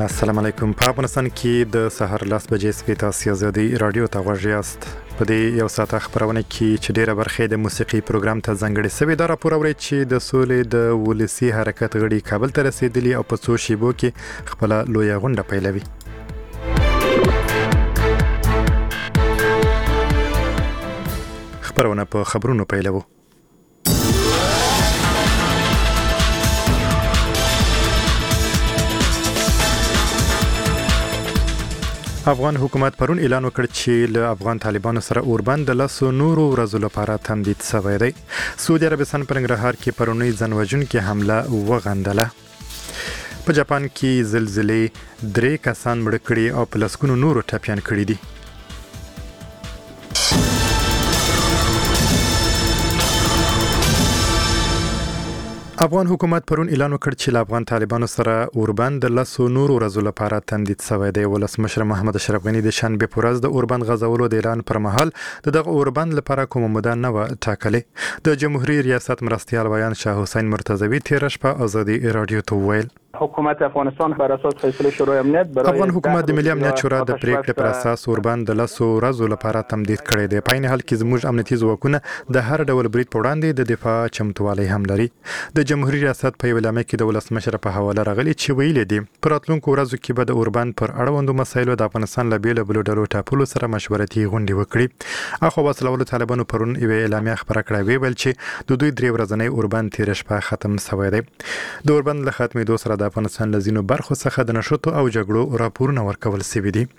السلام علیکم. په افغانستان کې د سحر 10 بجې سپیت آسیا زدي رادیو ته غوښیاست. په دې یو ساعت خبرونه کې چې ډیره برخه د موسیقي پروګرام ته ځانګړي سوي دا راپور اوري چې د سولې د ولسی حرکت غړي کابل ته رسیدلی او په څو شیبو کې خپل لوی غونډه پیلوي. خبرونه په خبرونو پیلوو. افغان حکومت پرون اعلان وکړ چې له افغان طالبانو سره اوربند د لاسو نورو ورځو لپاره تمدید شوی دی. سعودي عربستان په ننګرهار کې پرونی ځانوژونکې حمله وغندله. په جاپان کې زلزلې 3 کسان مړ کړي او په لسګونو نورو ټپيان کړي دي. افغان حکومت پرون اعلان وکړ چې له افغان طالبانو سره اوربند د لاسو نورو ورځو لپاره تمدید شوی دی. ولسمشر محمد اشرف غنی د شنبه په ورځ د اوربند غځولو د اعلان پر مهال دغه اوربند لپاره کومه موده نه و ټاکلې. د جمهوریت ریاست مرستیال ویان شاه حسین مرتضوی تیر شپه ازادي رادیو ته ویل حکومت افغانستان بر اساس فیصله شورای امنیت برای افغان حکومت د ملي امنیت شورا د پریکړې پر اساس اوربند د لاسو ورځو لپاره تمدید کړی دی. په عین حال کې زموږ امنیتي ځواکونه د هر ډول برید په وړاندې د دفاع چمتووالی هم لري. د جمهوریت ریاست په اعلامیه کې د ولسمشر په حواله راغلي چې ویلي دي پر راتلونکو ورځو کې به د اوربند پر اړوندو مسایلو د افغانستان له بیلابلو ډلو ټاپلو سره مشورتي غونډې وکړي. اخو وسلوالو طالبانو پرون یو اعلامیه خبره کړې ویل چې د دوی 3 ورځنی اوربند تیر شپه ختم شوی دی. د اوربند له ختمېدو سره د افغانستان لزینو برخو څخه د نشوتو او جګړو راپورونه ورکول شوي دي.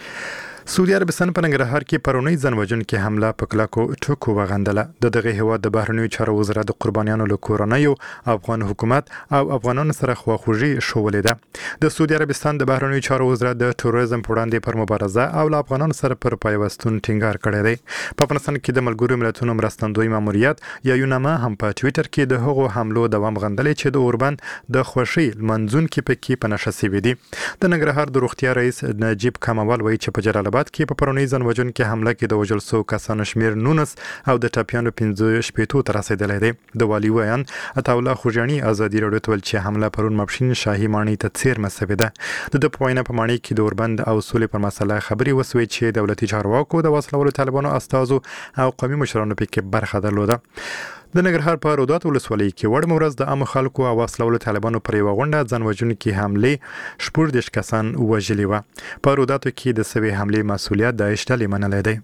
سعودي عربستان په ننګرهار کې پرونی ځانوژونکې حمله په کلاکو ټکو وغندله. دغه هیواد د بهرنیو چارو وزارت د قربانیانو له کورنیو افغان حکومت او افغانانو سره خواخوږي شولې ده. د سعودي عربستان د بهرنیو چارو وزارت د تروریزم په وړاندې پر مبارزه او له افغانانو سره پر پیوستون ټینګار کړی دی. په افغانستان کې د ملګرو ملتونو مرستندوی ماموریت یا یوناما هم په ټوئیټر کې د هغو حملو دوام غندلې چې د اوربند د خوشي منځونکې پکې په نشه سوي دي. د ننګرهار د روغتیا رئیس نجیب کمال وایي چې په جلال کې په پرونی ځانوژونکې حمله کې د وژل شوو کسانو شمیر 19 او د ټپيانو 15 ته رسیدلی دی. د والي ویان عطاالله خوجانی ازادي رادیو ته ویل چې حمله پرون ماپښین شاهي ماڼۍ ته څیرمه شوې ده. د پوینه په ماڼۍ کې د اوربند او سولې پر مسله خبري وسوي چې دولتي چارواکو د وسلوالو طالبانو استازو او قومي مشرانو پکې برخه درلوده. د ننګرهار په رودات ولسوالۍ کې وړ مورز د عام خلکو او وسلوالو طالبانو پر یو غونډه ځانوژونکې حمله 14 کسان وژلي و. په روداتو کې د سوي حمله مسؤلیت د اشتلې منلې دی.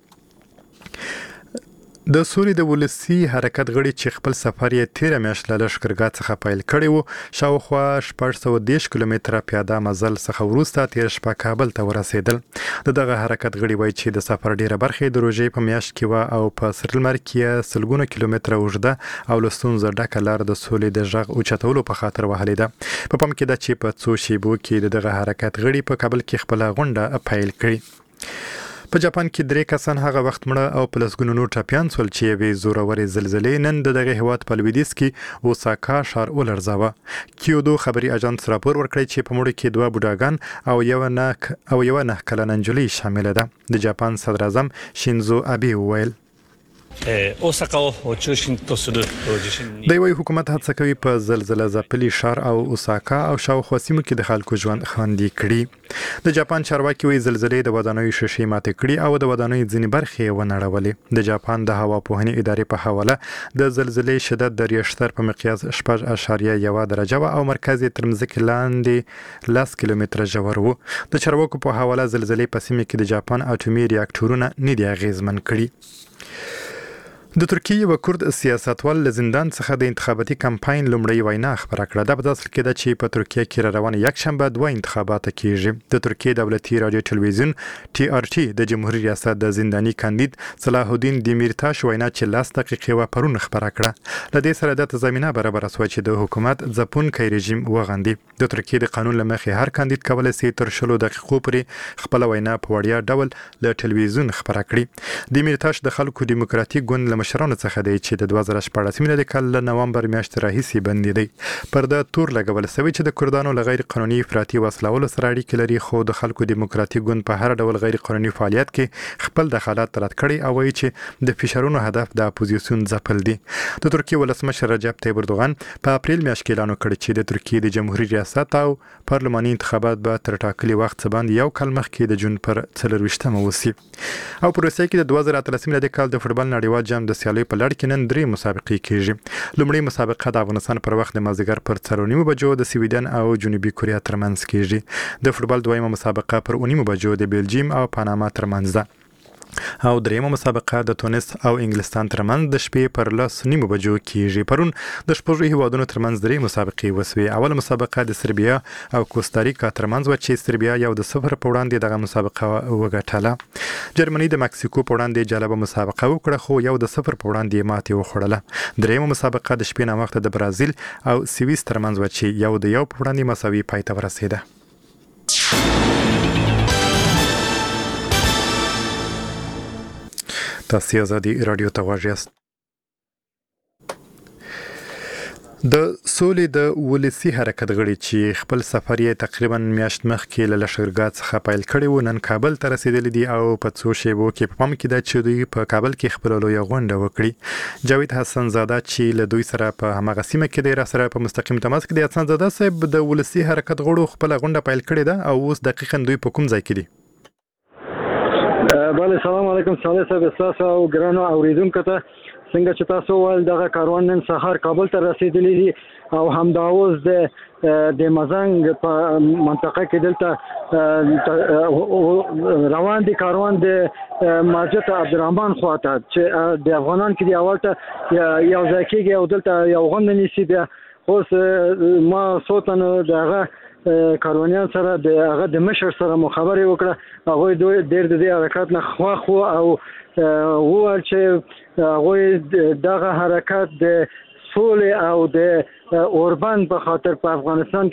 د سولې د ولسی حرکت غړي چې خپل سفر یې 13 میاشتې له لښکرګاه څخه پیل کړی وو شاوخوا 410 کیلومتره پیاده مزل څخه وروسته تیر شپه کابل ته ورسېدل. دغه حرکت غړي وایي چې د سفر ډیره برخه د روژې په میاشت کې و او په سرلمر کې سلګونه کیلومتره اوږده او لستونزه ډکه لار د سولې د ژغ اوچتولو په خاطر وهلې ده. په پام کې ده چې په څو شیبو کې دغه حرکت غړي په کابل کې خپل غونډه پیل کړي. په جاپان کې 3 کسان هغه وخت مړه او په لسګونو نور ټپيان شول چې یوې زورورې زلزلې نن دغه هیواد په لویدیځ کې اوساکا ښار ولړزاوه. کیودو خبري اژانس راپور ورکړی چې په مړو کې 2 بوډاګان او یو 9 کلنه نجلۍ شامل ده. د جاپان صدر اعظم شینزو ابي ویل د وی حکومت هڅه کوي په زلزلہ ځپلي شهر او اوساکا او شاوخوا سیمو کې د خلکو ژوند خوندي کړي. د جاپان چارواکي وی زلزلې د ودانیو شیشې ماتې کړي او د ودانیو ځینې برخې ونړولې. د جاپان د هوا پوهنې ادارې په حواله د زلزلې شدت د ریشتر په مقیاس 4.1 درجه او مرکز یې تر مځکې لاندې 10 کیلومتره ژور و. د چارواکو په حواله زلزلې په سیمه کې د جاپان اټومي ریاکټورونه نه دي اغیزمن کړي. د ترکیه و کورد سیاستوال له زندان څخه د انتخاباتي کمپاین لومړی وینا خبره کړه. د بداسل کې د چې په ترکیه کې روان یک شنبه 2 انتخابات کیږي. د ترکیه دولتي رادیو تلویزیون TRT د جمهوریت ریاست د زنداني کاندید صلاح الدین دیمیرتاش وینا چې 10 دقیقې و پرون خبره کړه. لدې سره د زمينه برابر شو چې د حکومت ځپونکي رژیم وغندي. د ترکیه د قانون لمخې هر کاندید کولای شي تر 20 دقیقو پورې خپل وینا په وړیا ډول له تلویزیون خبره کړي. دیمیرتاش د خلکو دیموکراتیک ګوند مشرانو څخه دی چې د 2014 میلادي کال له نومبر میاشتې راهیسې بندي دی. پر د تور لګول شوی چې د کردانو له غیر قانوني افراطي وسلولو سره اړیکې لري، خو د خلکو دیموکراتیک ګوند په هر ډول غیر قانوني فعالیت کې خپل دخالت رد کړي او وایي چې د فشارونو هدف د اپوزیسیون ځپل دي. د ترکیې ولسمشر رجب طیب اردوغان په اپریل میاشت کې اعلان وکړ چې د ترکیې د جمهوریت ریاست او پارلماني انتخابات به تر ټاکلي وخت څخه باندې یو کال مخکې د جون پر 24مه وسی. او په روسیې کې د 2013 میلادي کال د فوتبال نړیوال جام د سیالۍ په لړ کې نن 3 مسابقې کیږي. لومړی مسابقه د افغانستان پر وخت د مازدیګر پر 4:30 بجو د سویډن او جنوبي کوریا ترمنځ کیږي. د فوتبال دویمه مسابقه پر 9:30 بجو د بلجیم او پاناما ترمنځ ده. او دریمه مسابقه د تونس او انګلستان ترمنځ د شپې پر 9:30 بجو کیږي. پرون د شپږو هیوادونو ترمنځ 3 مسابقې وسوي. اوله مسابقه د سربیا او کوستاریکا ترمنځ و چې سربیا یو د 0 په وړاندې دغه مسابقه وګټله. جرمني د مکسیکو په وړاندې جالبه مسابقه وکړه خو یو د 0 په وړاندې ماتې وخوړله. دریمه مسابقه د شپې نه وخت د برازیل او سویس ترمنځ و چې یو د یو په وړاندې مساوي پای ته ورسېده. تاسو ازادي رادیو ته غواړئ. د سولې د ولسی حرکت غړي چې خپل سفر یې تقریبا میاشت مخکې له لښکرګاه څخه پیل کړی و، نن کابل ته رسیدلی دي او په څو شیبو کې په پام کې ده چې دوی په کابل کې خپل لویه غونډه وکړي. جاوید حسن زاده چې له دوی سره په همغه سیمه کې دی را سره په مستقیم تماس کې دی. حسن زاده صاحب، د ولسی حرکت غړو خپل غونډه پیل کړې ده او اوس دقیقاً دوی په کوم ځای کې دي؟ بله، سلام علیکم صالح صاحب، تاسو او ګرانو اوریدونکو ته. څنګه چې تاسو ول دغه کاروان نن سهار کابل ته رسیدلی دي او همدا اوس د مزنګ په منطقه کې دلته روان دي کاروان د مسجد عبدالرحمن خواته چې د افغانان کې دی اول ته یو ځای کېږي او دلته یو غونډه نیسي. بیا اوس ما صوتن دغه کاروانیان سره د هغه د مشر سره مخابره وکړه. هغه دوی ډېر د دې حرکت نه خواخ وو او وویل چې هغه دغه حرکت د سولې او د اوربند په خاطر په افغانستان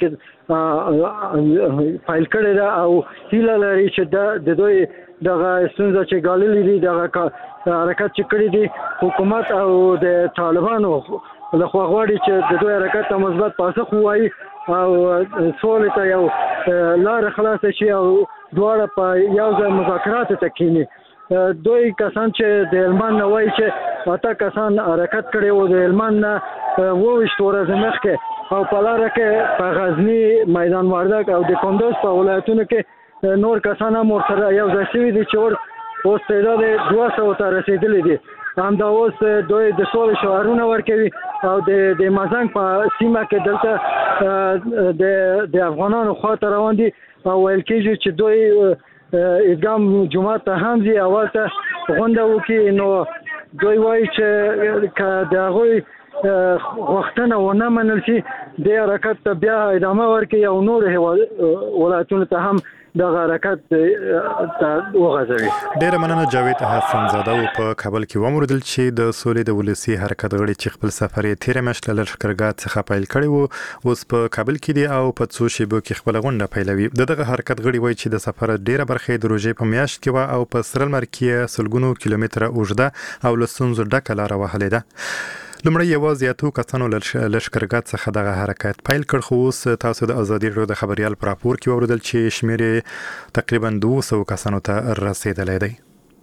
کې فایل کړی ده او هیله لري چې د دوی دغه ستونزه چې ګاللې دي دغه حرکت چې کړی دي حکومت او د طالبانو لخوا غواړي چې د دوی حرکت ته مثبت پاسخ ووایي او سولې ته یو لار خلاصه شي او دواړه په یو ځای مذاکرات ته کینی. دوی کسان چې د هلمند نه وایي چې 8 کسان حرکت کړی و د هلمند نه 28 ورځې مخکې او په لاره کې په غزني، میدان وردګ او د کندوز په ولایتونو کې نور کسان هم ورسره یو ځای شوي دي چې اوس تعداد 200 ته رسېدلی دي. همدا اوس دوی د سولې شعارونه ورکوي او د مزنګ په سیمه کې دلته د افغانانو خواته روان دي او ویل کېږي چې دوی ادغام جمعه ته هم ځي اول ته غونډه وکړي. نو دوی وایي چې که د هغوی غوښتنه ونه منل شي د حرکت ته بیا ادامه ورکړي او نور ولایتونو ته هم دغه حرکت وغځوي. ډیره مننه جاوید حسن زاده. په کابل کې وموردل چې د سولې د ولسی حرکت غړي چې خپل سفر یې 13 میاشت له لښکرګاه څخه پیل کړی وو اوس په کابل کې دي او په څو شیبو کې خپل غونډه پیلوي. دغه حرکت غړي وایي چې د سفر ډیره برخه د روژې په میاشت کې و او په سرلمر کې سلګونو کیلومتره اوږده او له ستونزو ډکه لاره وهلې ده. لومړی یوازې 8 کسانو لښکرګاه څخه دغه حرکت پیل کړ خو اوس تاسو د ازادي راډیو د خبريال پر راپور کې اوریدل چې شمېر تقریبا 200 کسانو ته رسیدلی دی.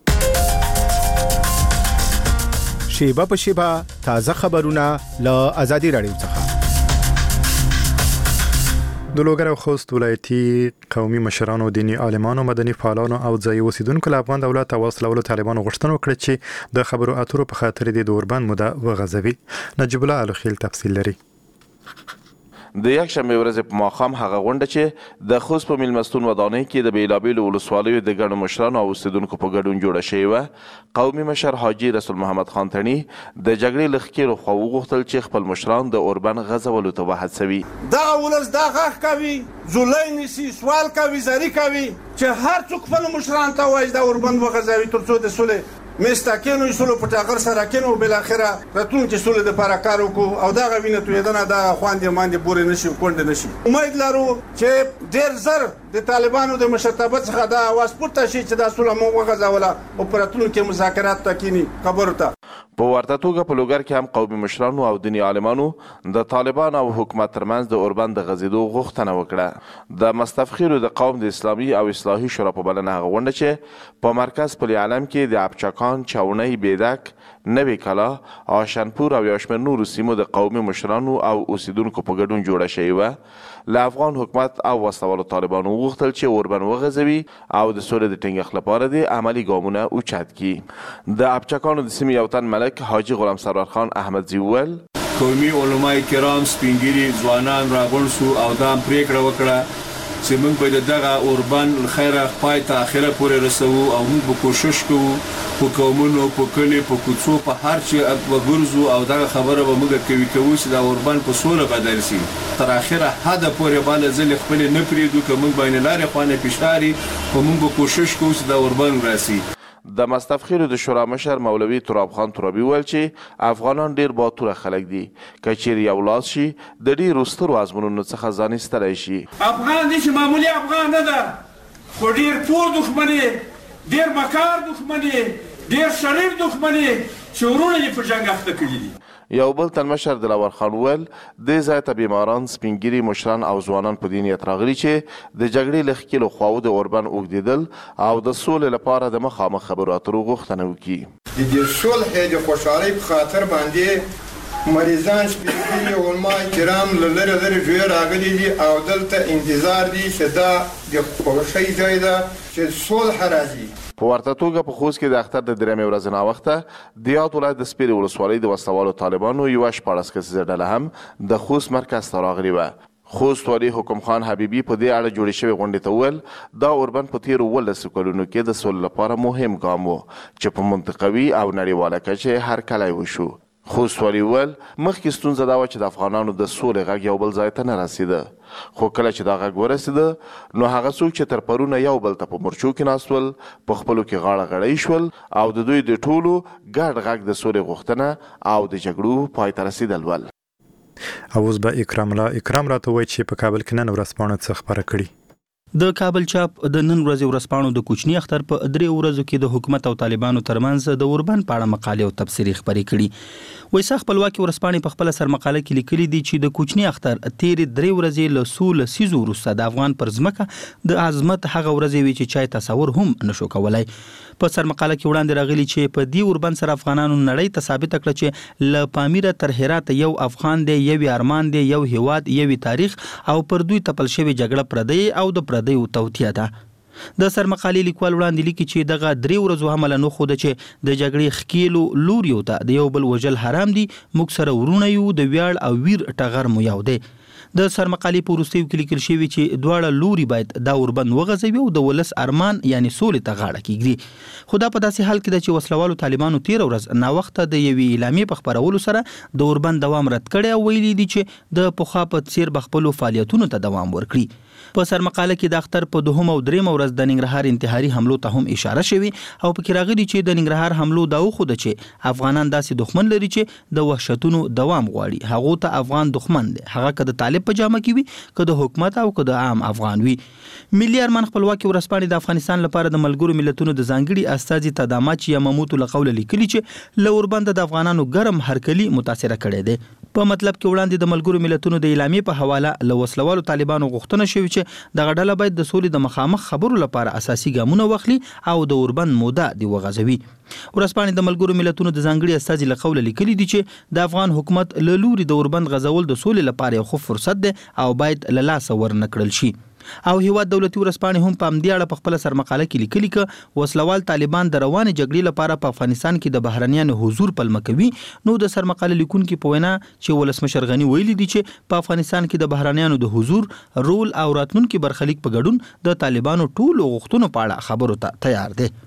شیبه په شیبه تازه خبرونه له ازادي راډیو څخه. د لوګر او خوست ولایتي قومي مشرانو، دیني عالمانو، مدني فعالانو او ځایي اوسیدونکو له افغان دولت او وسلوالو طالبانو غوښتنه وکړه چې د خبرو اترو په خاطر د اوربند موده وغځوي. نجیب الله الخیل تفصیل لري. د یکشنبه ورځې په ماښام هغه غونډه چې د خوست په میلمستون ودانۍ کې د بیلابیلو ولسوالیو د ګڼو مشرانو او اوسیدونکو په ګډون جوړه شوې وه، قومي مشر حاجي رسول محمد خان تڼي د جګړې له ښکېلو خوا وغوښتل چې خپل مشران د اوربند غځولو ته وهڅوي. دغه ولس دا غږ کوي، زولۍ نیسي، سوال کوي، زاري کوي چې هر څوک خپلو مشرانو ته وایي دا اوربند وغځوي تر څو د سولې مستکینو سولو په ټاغر سره کینو بالاخره راتلونکي سولې دپاره کار وکړو او دغه وینه تویېدنه د خواندې ماندې پورې نشي کونډې نشي. امید لرو چې ډېر زر د طالبانو د مشرتابه څخه دا اواز پورته شي چې دا سوله موږ وغځوله او په راتلونکي مذاکرات ته کینی خبرو ته. په ورته توګه په لوګر کې هم قومي مشرانو او دیني عالمانو د طالبان او حکومت ترمنځ د اوربند د غځېدو غوښتنه وکړه. د مستفخرو د قوم د اسلامي او اصلاحي شورا په بلنه هغه غونډه چې په مرکز پل علم کې د ابچکان، چاونۍ، بیدک، نوی کلا، آشنپور او یو شمېر نورو سیمو د قومي مشرانو او اوسیدونکو په ګډون جوړه شوې وه. له افغان حکومت او وسلوالو طالبانو وغوښتل چې اوربند وغځوي او د سولې د ټینګښت لپاره د عملي ګامونه اوچت کړي. د ابچکانو د سیمې یو تن ملک حاجي غلام سرور خان احمدزي وویل قومي علما کرام سپینګیري ځوانان راغونډ شو او دا پریکړه وکړه چې موږ به دغه اوربند خیره پای ته اخره پورې رسوو او موږ به کوشش کوو په قومونو، په کلي، په کوڅو، په هر چې وګرځو او دغه خبره به موږ کوو چې دا اوربند په سوله بدل شي. تر اخره حد پورې باندې ځل خپل نه پریدو که موږ باندې لارې خوانه پښاري او موږ به کوشش کوو چې دا اوربند راسي. د مستفخرو د شورا مشر مولوي تراب خان ترابي ویل چې افغانان ډیر باتوره خلک دي، که چیرې یو لاس شي د ډیرو سترو ازمونونو څخه ځان ایستلی شي. افغان دې چې معمولي افغان نه ده، خو ډیر پور دښمن یې، ډیر مکار دښمن یې، ډیر شریف دښمن یې چې ورونه یې په جنګ اخته کړي دي. یو بل تن مشر دلاور خان ویل دې ځای ته بیماران، سپینګیري مشران او ځوانان په دې نیت راغلي چې د جګړې له ښکېلو خواوو د اوربند اوږدېدل او د سولې لپاره د مخامخ خبرو اترو غوښتنه وکړي. د دې صلح د خوشحالۍ په خاطر باندې مریضان، سپینګیري علما کرام له لرې لرې ژوی راغلي دي او دلته انتظار دي چې دا د خوښۍ ځای ده چې صلح راځي. په ورته توګه په خوست کې د اختر د درېیمې ورځې ناوخته د یاد ولایت د سپیرې ولسوالۍ د وسلوالو طالبانو یوه 14 کسیزه ډله هم د خوست مرکز ته راغلې وه. خوست والي حکم خان حبیبي په دې اړه جوړې شوې غونډې ته وویل دا اوربند په تېرو 18 کلونو کې د سولې لپاره مهم ګام و چې په منطقوي او نړیواله کچه هرکلی وشو. خوست والي وویل مخکې ستونزه دا وه چې د افغانانو د سولې غږ یو بل ځای ته نه رسېده، خو کله چې دا غږ ورسېده نو هغه څوک چې تر پرونه یو بل ته په مورچو کې ناست ول په خپلو کې غاړه غړۍ شول او د دوی د ټولو ګډ غږ د سولې غوښتنه او د جګړو پای ته رسېدل ول. او اوس به اکرام راته وایي چې په کابل کې نن ورځپاڼه څه خپره کړي. د کابل چاپ د نن ورځې ورځپاڼو د کوچني اختر په 3 ورځو کې د حکومت او طالبانو ترمنځ د اوربند په اړه مقالې او تبصرې خپرې کړي. وایي خپلواکي ورځپاڼې په خپل سر مقاله کې لیکلي دي چې د کوچني اختر تیرې 3 ورځې له څو لسیزو وروسته د افغان پر ځمکه د عظمت هغه ورځې وي چې چای تصور هم نشو کولای. په سر مقاله کې وړاندې راغلي چې په دې اوربند سره افغانانو نړۍ ته ثابت کړ چې له پامیره تر هرات یو افغان دی، یو ارمان دی، یو هیواد، یو تاریخ او پر دوی تپل شوی جګړه پردی او د پردیو توطیه ده. د سرمقالې لیکوال وړاندې لیکي چې دغه 3 ورځو هم له نو خو د چې د جګړې خکیلو لوریو ته د یو بل وجل حرام دي، موږ سره ورونه یو، د ویاړ او ویر ټغر مو یو دی. د سرمقالې په وروستیو کې لیکل شوی چې دواړه لوري باید دا اوربند وغځوي او د ولس ارمان یعنی سولې ته غاړه کیږي. خو دا په داسې حال کې ده چې وسلوالو طالبانو 13 ورځ ناوخته د یوې اعلامیې په خپرولو سره د اوربند دوام رد کړی او ویلي دي چې د پخوا په څیر به خپلو فعالیتونو ته دوام ورکړي. په سرمقاله کې د اختر په 2 او 3 ورځ د ننګرهار انتحاري حملو ته هم اشاره شوی او پکې راغلي چې د ننګرهار حملو دا وخوده چې افغانان داسې دښمن لري چې د وحشتونو دوام غواړي. هغه ته افغان دښمن دی، هغه که د طالب په جامه کې وي، که د حکومت او که د عام افغان وي. ملي ارمان خپلواکي ورځپاڼې د افغانستان لپاره د ملګرو ملتونو د ځانګړي استازي تدامچ یماموتو له قوله لیکلي چې له اوربند د افغانانو ګرم هرکلي متاثره کړي دي. په مطلب کې وړاندې د ملګرو ملتونو د اعلامیې په حواله له وسلوالو طالبانو غوښتنه شوې چې دغه ډله باید د سولې د مخامخ خبرو لپاره اساسي ګامونه واخلي او د اوربند موده دی وغځوي. ورځپاڼې د ملګرو ملتونو د ځانګړي استازي له قوله لیکلي دي چې د افغان حکومت له لوري د اوربند غځول د سولې لپاره یو ښه فرصت دی او باید له لاسه ورنکړل شي. او هیواد دولتي ورځپاڼې هم په همدې اړه په خپل سرمقاله کې لیکلي چې وسلوال طالبان د روانې جګړې لپاره په افغانستان کې د بهرنیانو حضور پلمه کوي. نو د سرمقاله لیکونکو په وینا چې ولسمشر غنی ویلي دي چې په افغانستان کې د بهرنیانو د حضور، رول او راتلونکو برخلیک په ګډون د طالبانو ټولو غوښتنو په اړه خبرو ته تیار دي.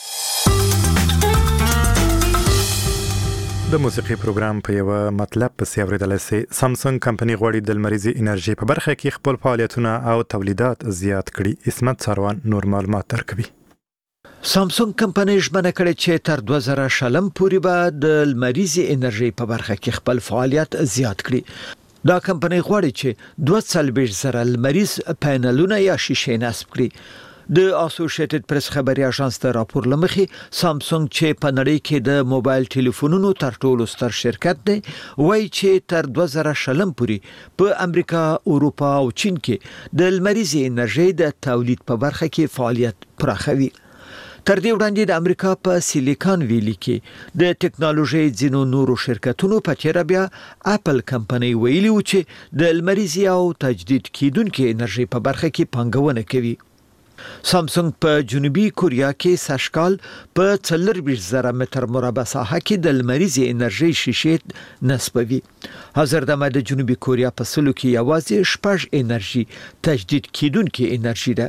د موسیقي پروګرام په یو مطلب پسې اوریدل سي. سامسونګ کمپنی غواړي د لمریزي انرژي په برخه کې خپل فعالیتونه او تولیدات زیات کړي. اسمت ساروان نور معلومات درکوي. سامسونګ کمپنی ژمنه کړې چې تر 2000 شلم پورې به د لمریزي انرژي په برخه کې خپل فعالیت زیات کړي. دا کمپنۍ غواړي چې 240,000 لمریز پینلونه یا شیشې نصب کړي. د اسوسییټډ پریس خبري اژانس ته راپور لمخې سامسونګ چې په نړۍ کې د موبایل ټلیفونونو تر ټولو ستر شرکت دی وایي چې تر 2020 پورې په امریکا، اروپا او چین کې د لمریزې انرژي د تولید په برخه کې فعالیت پراخوي. تر دې وړاندې د امریکا په سیلیکان ویلي کې د ټکنالوژي ځینو نورو شرکتونو په چیرې بیا اپل کمپنۍ ویلي و چې د لمریزې او تجدید کیدونکو انرژي په برخه کې پانګونه کوي. سامسونګ په جنوبي کوریا کې سشکال په 40,000 متر مربع ساحه کې د لمریزې انرژي شیشې نصبوي. حاضر دمه د جنوبي کوریا په سلو کې یوازې 6 انرژي تجدید کیدونکو انرژي ده.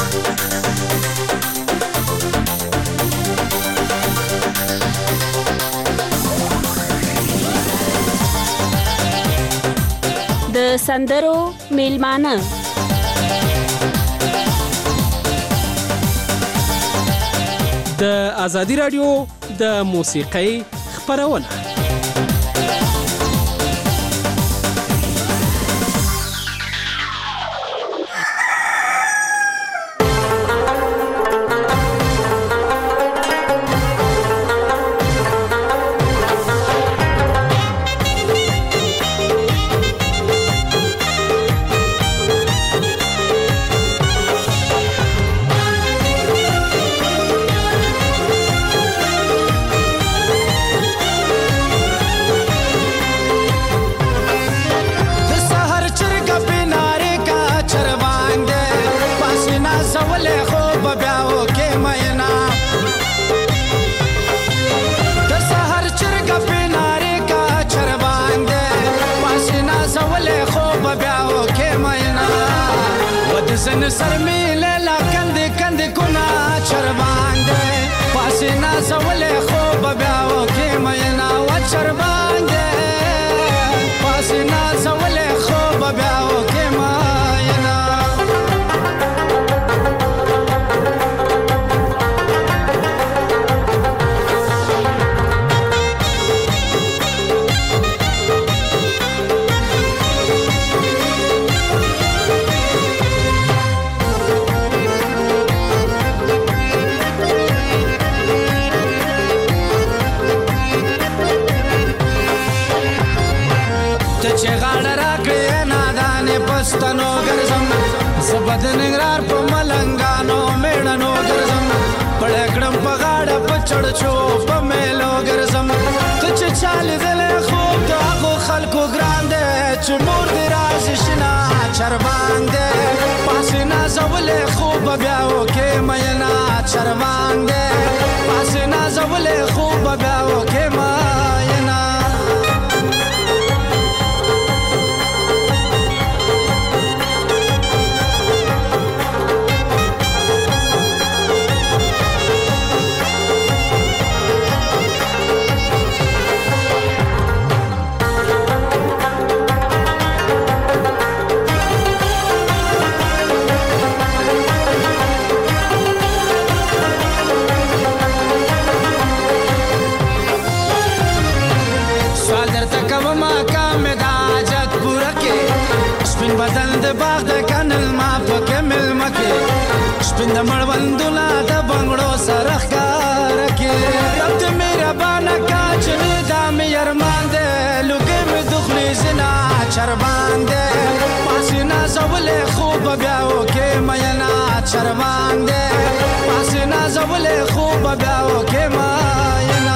د سندرو میلمانه د ازادي رادیو د موسیقۍ خبرونه. زن سر میله لا کند کند کنا چربانده پاسینا زول خوب بیاو کی مینا و چربانده پاسینا زول خوب بیاو کی مینا پستانو ګرځم زبد نګرار په ملنګانو میړنو ګرځم پړکړم په غاړه په چړچو په میلو ګرځم ته چې چال دل خوب دغه خلکو ګراندې چې مور دې راز شنا چرباندې پاسینا زول خوب بیاو کې مینا چرباندې پاسینا زول خوب بیاو کې مینا بدل د باغ د کنل ما په کمل مکه سپین د مړوندونه د بنگړو سره ښکار کې رب دې مهربانه کا چې دا مې ارمان دې لوګې مې دخلي زنا چربان دې پاسینا زول خوب بیاو کې مینا چربان دې پاسینا زول خوب بیاو کې مینا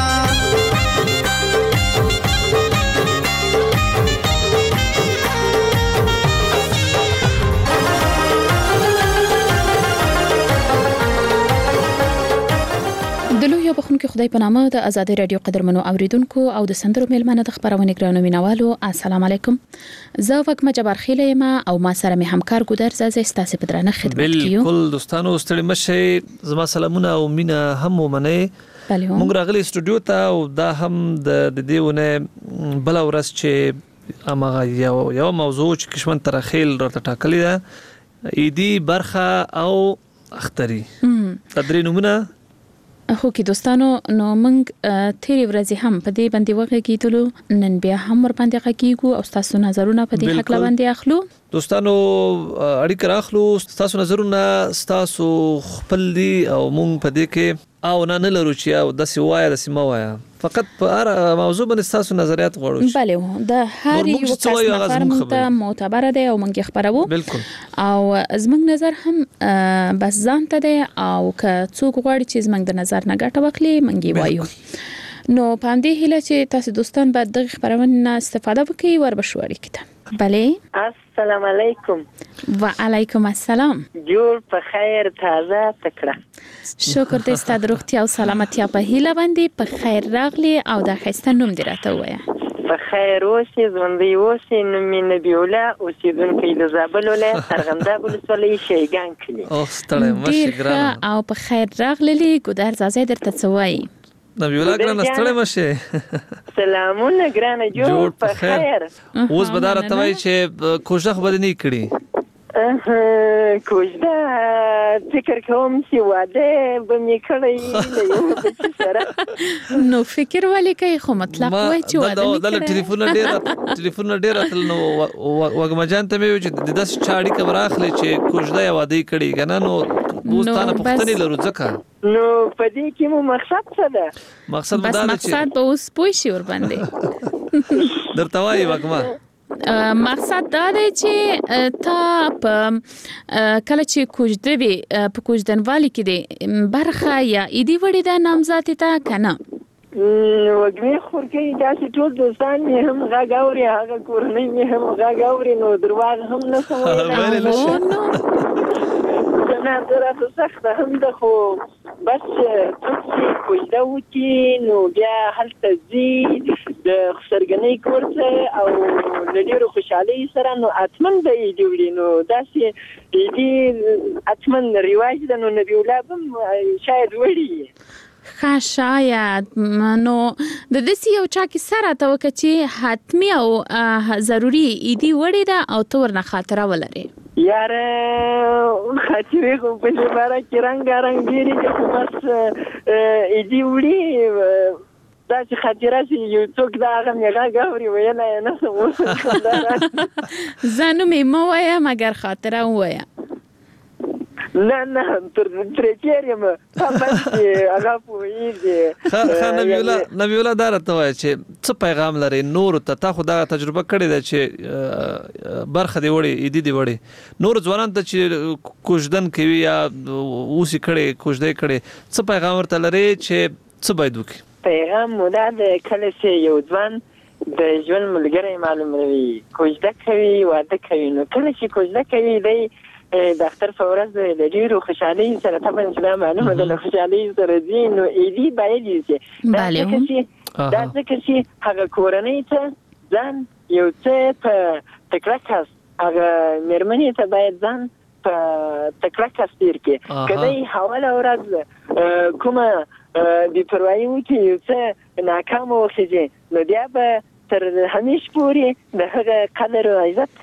یو بخونکو خدای په نامه د آزادي رادیو قدرمنو اوریدونکو او د سندرو میلمانه د خبرونه ګرانو مینوالو السلام علیکم. زه وګم جبار خیله ما او ما سره می همکار ګودر زازه ستاسو په درنه خدمت کیو. بالکل دوستانو ستړي مشه زما سلامونه او مینا هم ومنه. موږ راغلي استودیو ته او دا هم د دیونه بل ورځ چې امغه یو موضوع چې کشمن ترخیل راته ټاکلی ده ایدی برخه او اختری تدری نمونه خو کې دوستانو نو موږ تیری ورځې هم په دې باندې وغږیدلو نن بیا هم ور باندې غږیږو او تاسو نظرونه په دې حق باندې اخلو. دوستانو اړیکه راخلو، تاسو نظرونه تاسو خپل دي او موږ په دې کې او نه لرو چې او د سیوایا د سیموایا فقط په هر موضوع باندې تاسو نظریات غواړو. بله د هر یو کس نظر موږ معتبر دی او موږ خبرو. بالکل. او زموږ نظر هم بس ځان ته دی او که څوک غواړي چې زموږ د نظر نه ګټه واخلي موږ وایو. نو په دې هیله چې تاسو دوستان به د خبرونه استفاده وکړي ور بشواري کړه. بله. السلام علیکم. و علیکم السلام. جوړ په خیر تازه تکړه. شکر دې ستاسو روغتیا او سلامتیا په هیله باندې په خیر راغلی او د خسته نوم دې راته وایه. په خیر اوسې ژوندۍ اوسې نوم مې نبی الله اوسېدونکی د زابل ولایت ارغنداب ولسوالۍ شیګان کلي. او ستړی مشه ګرانه او په خیر راغلی ګودر زازه درته څه وایي. نبی الله ګرانه ستړی مشه. سلامونه ګرانه جوړ په خیر. اوس به دا راته وایي چې کوشش به نه کړي. کوژده فکر کوم چې واده به مې کړی له یو بچي سره. نو فکر ولې کوي خو مطلب وایي چې واده مې کړی. دا ټلیفون ډیر اتل نو وګمجان ته مې چې د 10 چاړي کبر اخلي چې کوژده یا واده کړي کنه نو دوستانه پښتني لرو ځکه. نو په دې کې مو مقصد څه ده؟ مقصد بس مقصد به اوس پوه شي ور باندې. درته وایي وګما مقصد دا دی چې تا په کله چې کوژده وي په کوژدنوالي کې دی برخه یا ایدي وړي دا نامزد ته کنه وګړي خورګي داسې ټول دوستان مې هم غږ اوري هغه کورنۍ مې هم غږ اوري نو درواغ هم نه سموي نه درته سخته هم ده خو بس څوک چې کوژده وکړي نو بیا هلته ځي د خسرګنۍ کور ته او د ډېرو خوشحالۍ سره نو اتمن به یې دې وړي نو داسې دې اتمن رواج ده نو نبي الله به شاید وړي. شاید نو د دې یو چا کې سره ته وکړي چې حتمی او ضروري ایدي وړي ده او تو ورنه خاطره ولري. یار خاطرې خو په دې باره کې رنګارنګ ډېرې دي خو بس ایدي وړي داسې خاطره چې یو څوک د هغه مې غږ اوري ویلی یې نه شم. زه نوم یې مه وایه مګر خاطره ووایه. نه ترې تېر یم بس هغه پوهېږي. نبی الله دا راته وایه چې څه پیغام لري نورو ته؟ تا خو دغه تجربه کړې ده چې برخه دې وړې ایدي دې وړې نورو ځوانانو ته چې کوژدن کوي یا اوسې کړې کوژدې کړې څه پیغام ورته لري چې څه باید وکړي؟ پیغام مو دا ده کله چې یو ځوان د ژوند ملګری معلوموي کوژده کوي واده کوي نو کله چې کوژده کوي دی د اختر په ورځ د ډېرو خوشحالۍ سره طبعا چې دا معلومه ده له خوشحالۍ سره ځي نو ایدي باید یوسي دا ځکه چې هغه کورنۍ ته ځان یو څه په تکړه کس هغه مېرمنې ته باید ځان په تکړه کس تېر کړي که دی حواله ورځ کومه بې پروایي وکړي یو څه ناکامه وخېږي نو بیا به تر همیش پورې د هغه قدر او عزت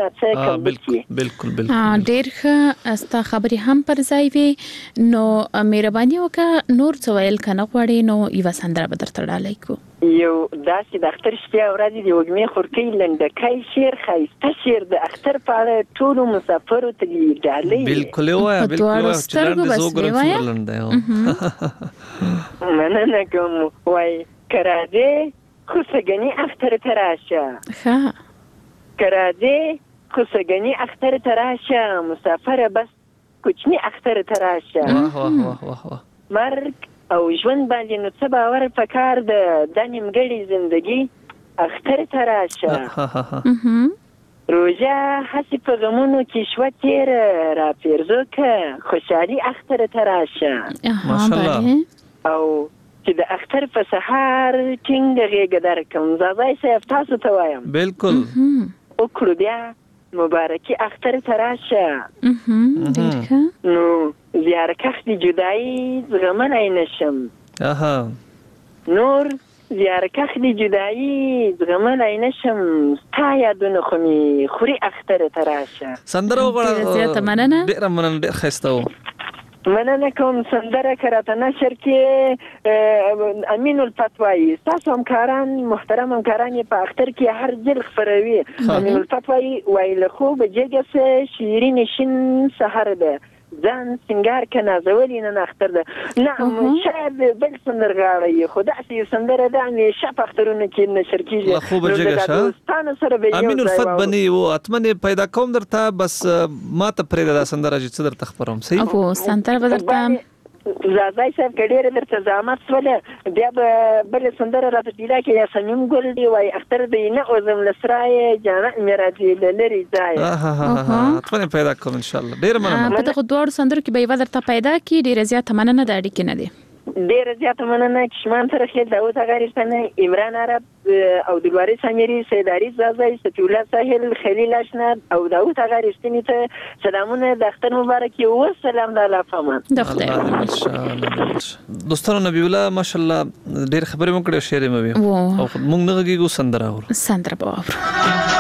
بالکل ډېر ښه ستا خبرې هم پر ځای وي نو مهرباني وکړه نور څه ویل که نه غواړې نو یوه سندره به درته ډالۍ کړو. یو داسې د اختر شپې او ورځې د وږمې خورکۍ لنډکی شعر ښایسته شعر د اختر په اړه ټولو مسافرو ته دې ډالۍ بالکل یې وایه په دواړو سترګو بس یې وایه. مننه کوم وایي که راځې خو سږني اختر ته راشه ښه که راځې خو سږني اختر ته راشه مسافره بس کوچني اختر ته راشه مرګ او ژوند باندې نو څه باور پکار ده دا نیمګړې زندګي اختر ته راشه روژه هسې په غمونو کې شوه تېره راپېرزو که خوشحالي اختر ته راشه ماشاءالله او چې د اختر په سهار ټینګه غېږه درکم زازای صاحب تاسو ته وایم بالکل وکړو بیا مبارکي اختر ته راشه نو زیارکښ د جدایي زغملی نشم نور زیارکښ د جدایي زغملی نشم ستا یادونه خو مې خوري اختر ته راشه. سندره وغواړه زیاته مننه ډېره مننه ډېر ښایسته و. مننه کوم سندره کراته نشر کې امین الفتوایی تاسو همکاران محترم همکاران په اختر کې هر ځل خبروي امین الفتوایی وایي خوب جګه شیرین شین سحر ده ځان سنگار کنه زولي نه اختر ده نعم شاید بل سندرغاړي خدا سي سندره ده همیشه په اخترونو کې نشر کیږي خوب جګه امین الفت بني او اتمنه پیدا کوم درته بس ما ته پرې دا سندره چې در تخبرم صحیح او سندره بدرته زازای صاحب کډیر درته زحمت سواله بیا بل سندره راته پیدا کې یا سمیم ګل دی وای اختر دی نه اوزم لسرای جانا میراجی لری ځای اتمنه پیدا کوم ان شاء الله ډیر مننه په دغه دوړ سندرو کې به یو درته پیدا کی ډیر زیات مننه د اړیکې نه دی ډیر زیات مننه کشمان سره خې داوود غاریستانه عمران عرب او دلواري سامری سیداری زازای ستولا ساحل خلیل اشناد او داوود غاریستنی ته سلامونه د اختر مبارک او سلام د الله پامان د خدای دوستانو نبی الله ماشاءالله ډیر خبرې مو کړې شعر مې او موږ نه غږیږو سندره باور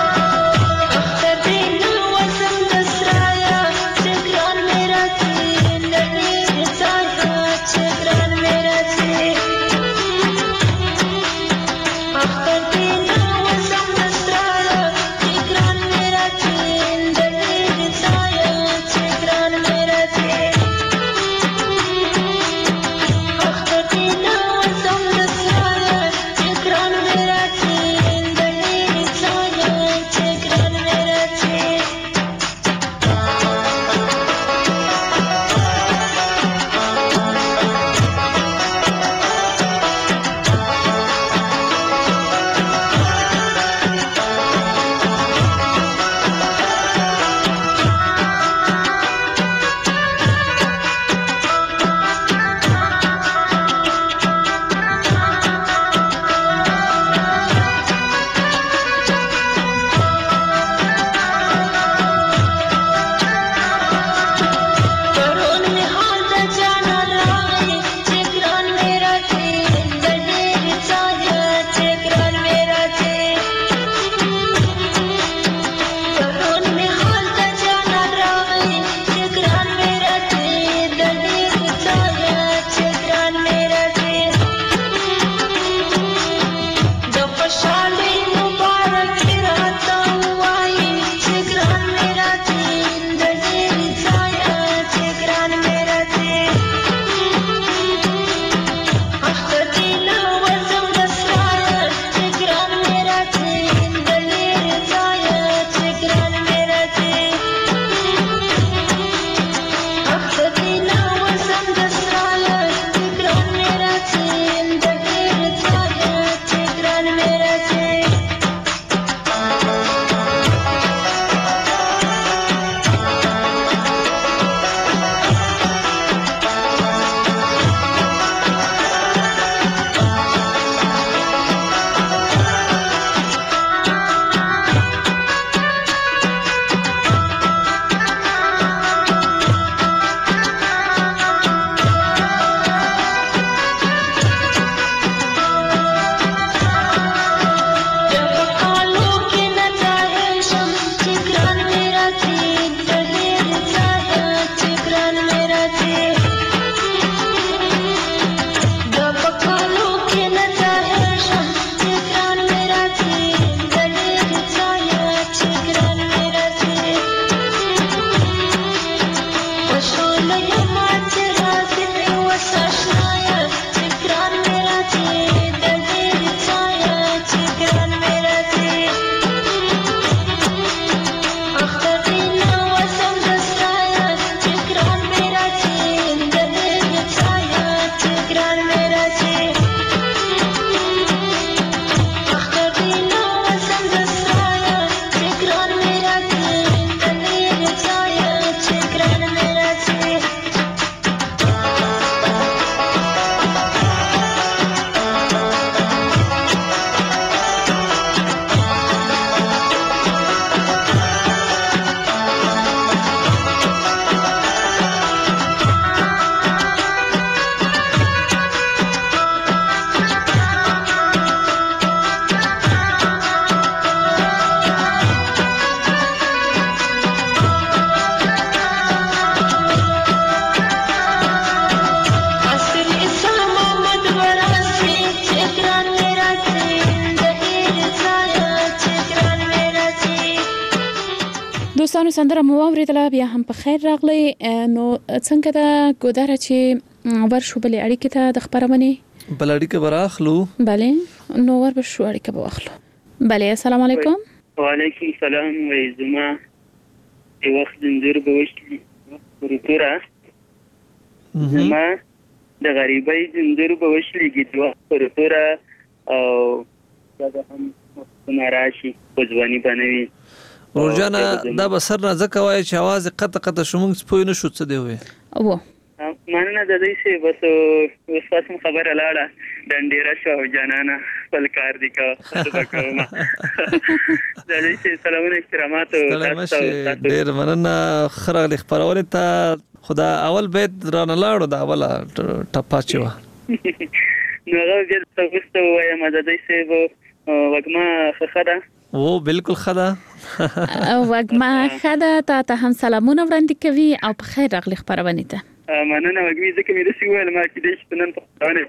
دوستانو سندره مو اوریدله بیا هم په خیر راغلی نو څنګه دا ګودره چې ورشو بلې اړیکې ته د خبرونه بل اړیکه براخلو بله نو ور بشو اړیکه واخلو بله السلام علیکم وعلیکم السلام وای زما د وخت زنجیر به وشي ورتورا زما د غریبۍ زنجیر به وشلېږي د وخت ورتورا او دا هم ناراشي پوزوانی بنوي ورجانا دا بسر نه ځکه وای چې आवाज قطه شومنګ سپوی نه شو څه دی وای او مننه د دې څه بس اوس تاسو خبره لاړه ډنډیرا شو جانانا خپل کار دی کا وکړم د دې څه سلامونه احترامات تاسو ډیر مننه خره خبرونه ته خدا اول بیت رانه لاړو دا اوله ټپاچو نو هغه د تاسو وایم د دې څه وګما خدا او بالکل خدا وګما خدا ته هم سلامونه وړاندې کوي او په خیر راغلی خبرونه ته مننه وګمی ځکه مې د سیوال ما کې د شپنن په ځانه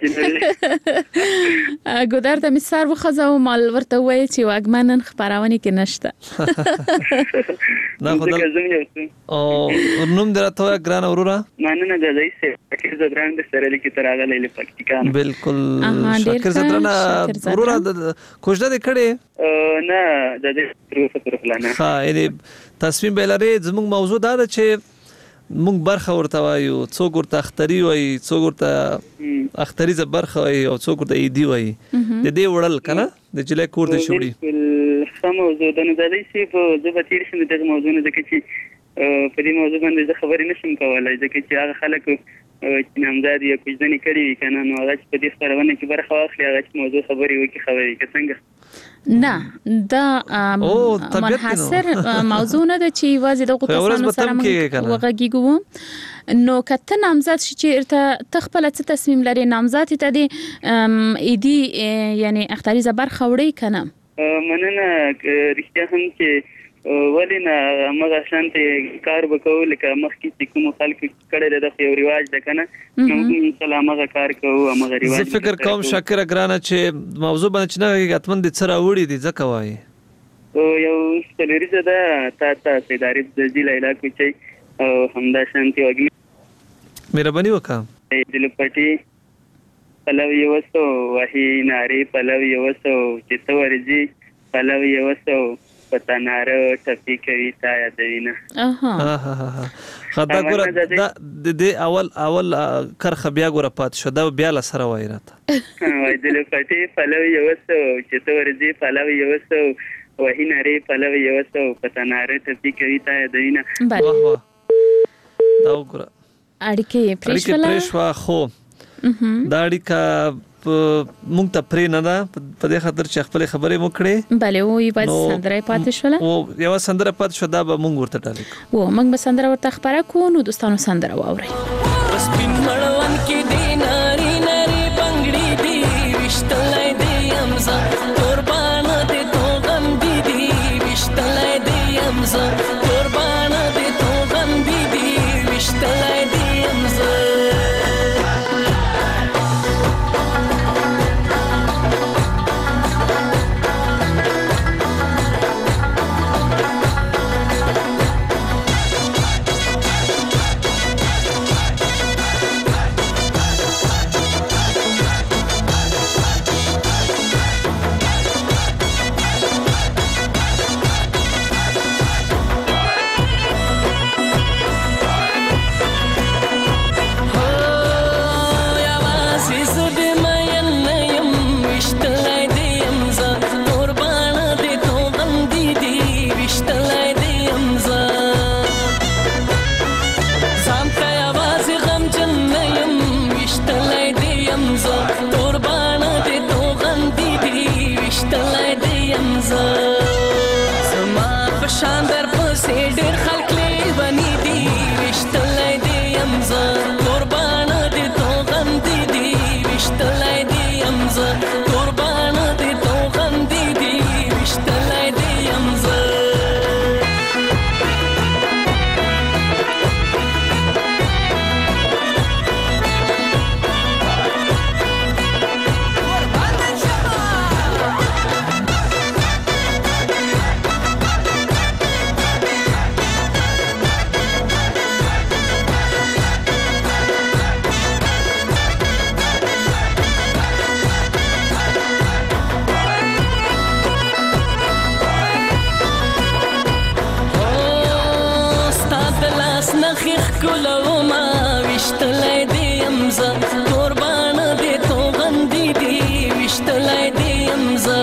کې ګودر ته مسار وخزاو مال ورته وای چې وګمنن خبرونه کې نشته نه خدای او نوم درته ګران اورورا مننه د دې څه کې د ګران د سره لیکي تراغله ل پکتیکان بالکل شکر زدرنا اورورا کوژده دې کړي نه د دې پروفیسور فلانه ها یعنی تصمیم بلاره زموږ موضوع دا ده چې مونږ برخه ورته وایو څوک ورته اختری وایي څوک ورته اختری ز برخه وایي او څوک ورته ایدی وایي د دې وړل کنه د جلې کور ته شوړي سم موضوع د نظر شي په زبتیر شم د موضوع نه ځکه چې په دې موضوع باندې خبرې نشم کولای ځکه چې هغه خلک چې نامزاد یا کوژدنې کړي کنه نو هغه په دې خبرونه کې برخه واخلي هغه موضوع خبرې وکړي خبرې کې څنګه نه دا منحصر موضوع نه ده چې واځي د قوتونو سره وغږیږو نو کته نامزاد شي چې ارته تخپل څه تصمیم لري نامزاد ته دي ایدي یعنی اختیاري زبر خوړی کنه مننه رښتیا هم چې ولینا مغه شانته کار وکول لکه مخکې چې کوم خلک کړي د یو ریواج ده کنه نو ان شاء الله مغه کار کوو مغه ریواج زه فکر کوم شاکر ګرانه چې موضوع باندې چې نه اتمن دي سره وړي دي ځکه وایي یو سلیریزه ده تا ادارې د ضلع علاقې چې همدا شانتي وګي مهرباني وکړه د لپټي پلوي وسو وحي ناری پلوي وسو چې تورځي پلوي وسو پتاناره ټپی کوي تا یادوینه خدا ګور د دې اول کرخه بیا ګور پات شو دا بیا ل سره وای راته وای د لپټي پلوي وسو چې تورځي پلوي وسو وحي ناری پلوي وسو پتاناره ټپی کوي تا یادوینه واه واه دا ګور اړیکې پرېښوا خو دا اړیکه مونږ ته پرې نه ده په دې خاطر چې خپل خبرې مو کړې بله وې په سندره پاتې شوله او یو سندره پاتې شو دا به مونږ ورته ډالې و مونږ به سندره ورته خبره کوو نو دوستانو سندره واورئ سپین مړوند کې دی ناری ناری پنګړي دی وشتلای دی امزا قربان دې تو غم دی وشتلای دی امزا قربان دې تو غم دی وشتلای دی امزا شاندر پسې ډېر خلک لیوني دي وشتلای دی امزه قربان دې تو غم دي وشتلای دی امزه قربان دې تو غم دي وشتلای دی امزه ښکلو ما وشتلی دی یم زه قربان دې توغندې دي وشتلی دی یم زه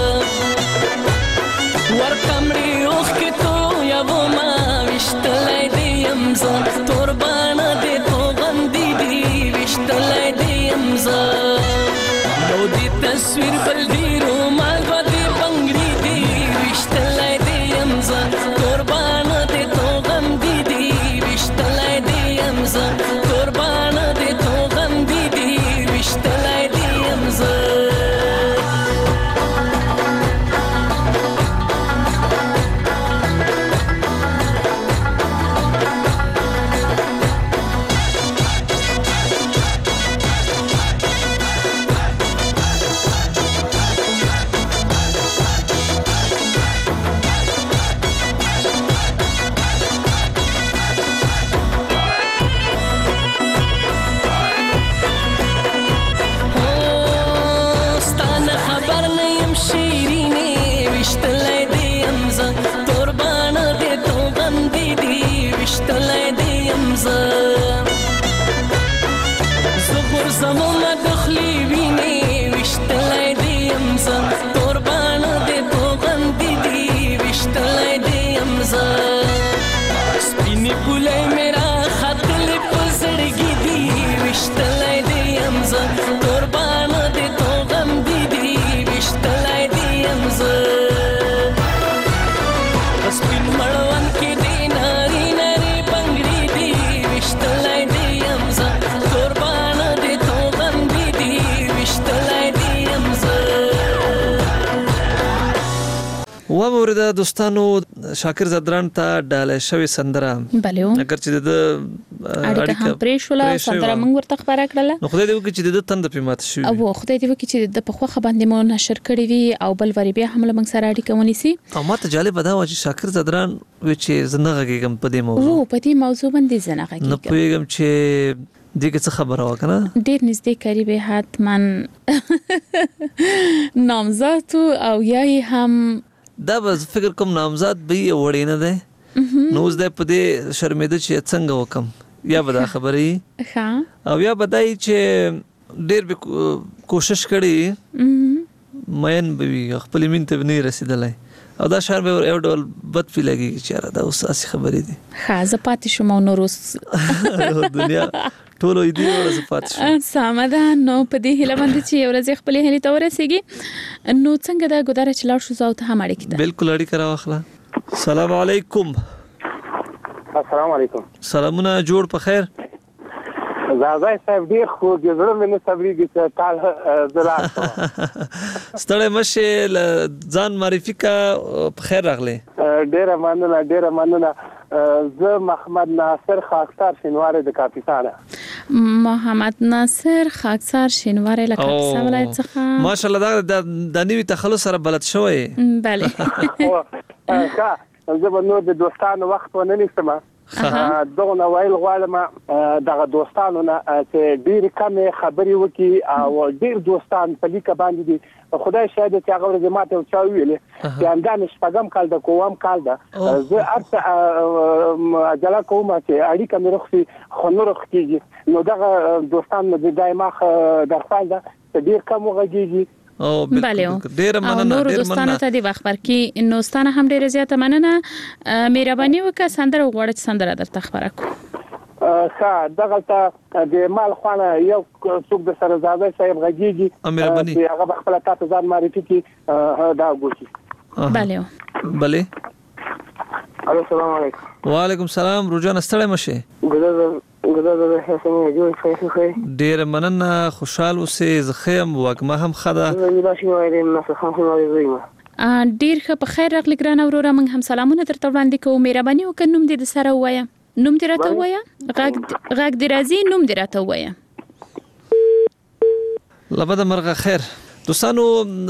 ورکمړې اوښکې تویوو ما وشتلی دی یم زه قربان دې توغندې دي وشتلی دی یم زه نو دې تصویر بل دی رومال به دې بنګړي دي وشتلی دی یم زه قربان دې توغندې دي وشتلی دی یم زه قربان دې توغندې دي وشتلی دی یم زه وشتلی دی یم زه زه غورځومه د خولې وینې وشتلی دی یم زه قربان دې توغندې دي وشتلی دی یم زه سپینې ګولۍ مې راختلې په زړګي دي وشتلی دی یم زه قربان دې توغندې دي وشتلی دی یم زه په سپین مړوند کې دی و مورده دوستانو شاکر زدران ته ډاله شوی سندره بله اگر چې د اړیکه هم پرې شوله سندره موږ ورته خبره کړله نو خدای دې وکړي چې د تند په ماته شوی او خدای دې وکړي چې د په خوخه باندې مو نشر کړی وي او بل وری بیا هم موږ سره اړیکه ونیسي او ماته جالب ده چې شاکر زدران و چې زنه غږیږم په دې موضوع او په دې موضوع باندې زنه غږیږم نو پوهیږم چې دغه څه خبره وکنه ډیر نږدې قریب حتما نامزد او یای هم دا به فکر کوم نامزد به وړي نه ده نو اوس د په دې شرمېده چې څنګه وکم یا به دا خبرې ها او یا بدای چې ډېر به کوشش کړي مېن به خپل مين ته نه رسیدلای او دا شهر به یو ډول بد فی لګي چې دا اوس اسی خبرې دي ها زپاتې شوم نو روس دنیا ټولو دې ورځ پات شو سمدان نو په دې هله باندې چې ورځ خپل هلي ته ورسیږي نو څنګه دا ګدار چې لاړ شو زاو ته هم اړیکه ده بالکل اړیکه راوخله السلام علیکم السلام علیکم سلامونه جوړ په خیر زازای صاحب ډیر خو د زړه مې صبرېږي چې کال زرا ستړی مشه ځان معرفي کا په خیر راغله ډیره مننه زه محمد ناصر خاکسار شینواری د کاپیسان محمد ناصر خاکسار شینواری له کاپیسان ولایت څخه ماشاءالله دا د نوې تخلص سره بلد شوی بله ښه زه به نور د دوستانو وخت ونه نیسم دغه نوایل غواړم دغه دوستانو نه چې ډیر کم خبري وکي او ډیر دوستان په لیکه باندې دي خدای شاید چې هغه ورځ ماته چا ویلې چې اندان شپږم کال د کوم کال ده زه ارته اجازه کوم چې اړیکه مې رخصي خو نور رخصيږي نو دغه دوستان مې دایما درخواست ده ډیر کم وغږیږي او بالکل ډیر مننه ډیر دوستانه ته دی وخت ورکې نو ستانه هم ډیر زیاته مننه مهرباني وکړه سندره وغوړه سندره درته خبره کو ښه دغه ته د مال خوانه یو څوک د سره زاده صاحب غږیږي مهرباني هغه خپل تاسو ځان معرفي کی دا ګوشي بله السلام علیکم وعلیکم السلام روجان ستړی مشه ډیر مننه خوشاله اوسې زخم وګما هم خدا ډیر ښه په خیر راغلی ګران اوروره موږ هم سلامونه درته وړاندې کوو مهرباني وکړه نوم دې سره وایا نوم دې راته وایا غږ دې راځي نوم دې راته وایا لبد مرغه خیر دوستانو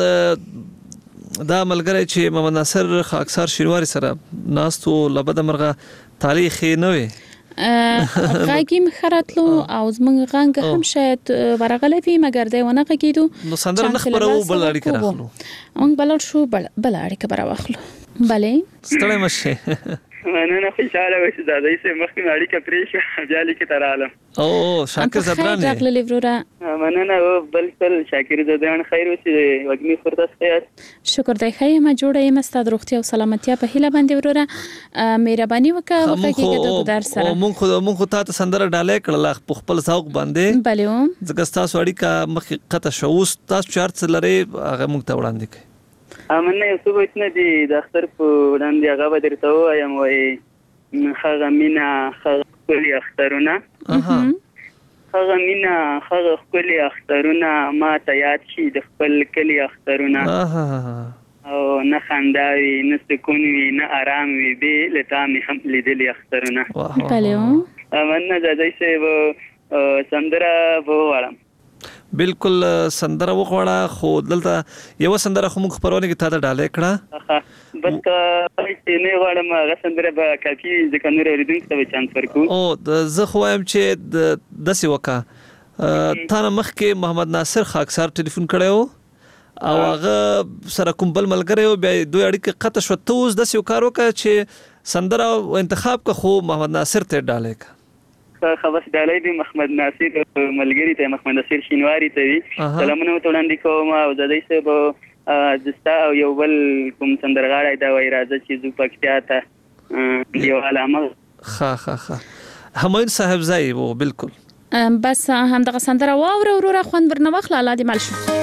دا ملګری چې محمد ناصر خاکسار شینواری سره ناستو لبد مرغه تاریخ نه وي غاګیم خراتلو او زمنګ غنګ هم شاید ورغله وی مګر دی ونه غږیدو نو سندره نخبرو بل اړیکه راخلو موږ بلل شو بل اړیکه برا واخلو بله ستړی مشه مننه خوشاله وې چې دادای سه مخکې اړیکه پرې شو بیا لیکه ترالم او شاکر زبران راغلی ورورا مننه بل تل شاکر زبران خیر اوسې وګنی فرصت خیر شکر دی خیر ما جوړه یم ستاسو روغتیا او سلامتیا په هیله باندې ورورا مهرباني وکړه وکړه د ګدار سره مونږ خو تاسو سندره ډالې کړل په خپل ذوق باندې بله ځکه تاسو اړیکه مخ قطه شو تاسو چارت لري هغه مونږ ته وړاندې کړئ امنه یو څه وښنه دي د اختر په وړاندې هغه به درته وایم وایي هغه مینا هغه ښکلي اخترونه هغه مینا هغه ښکلي اخترونه ما ته یاد شي د خپل کلي اخترونه او نه خندا وي نه سکون وي نه آرام وي بې له تا مې هم لیدلي اخترونه امنه دادی صاحب سندره به وواړم بالکل سندره وغواړه خو دلته یو سندره خو موږ خبرونه کې تا ته ډالې کړه بس چې نه غواړم هغه سندره به کافي ځکه نور اوریدونکو ته به چانس ورکو او زه خو وایم چې داسې وکړه تا نه مخکې محمد ناصر خاکسار ټلیفون کړی او هغه سره کوم بل ملګری و بیا دوی اړیکې قطع شوه ته اوس داسې یو کار وکړه چې سندره انتخاب که خو محمد ناصر ته ډالې کړه خبر ډالۍ دی محمد ناصر ملګری ته محمد ناصر شینواری ته وی سلامونه وړاندې کوم او دادی صاحب دستا او یو بل کوم سندرغاړی دا وای راځي چې زو پکتیا ته یو علامه ها همایون صاحب زای وو بالکل بس هم دغه سندره واوره ورور خوند ورنه واخله الله دې مل شو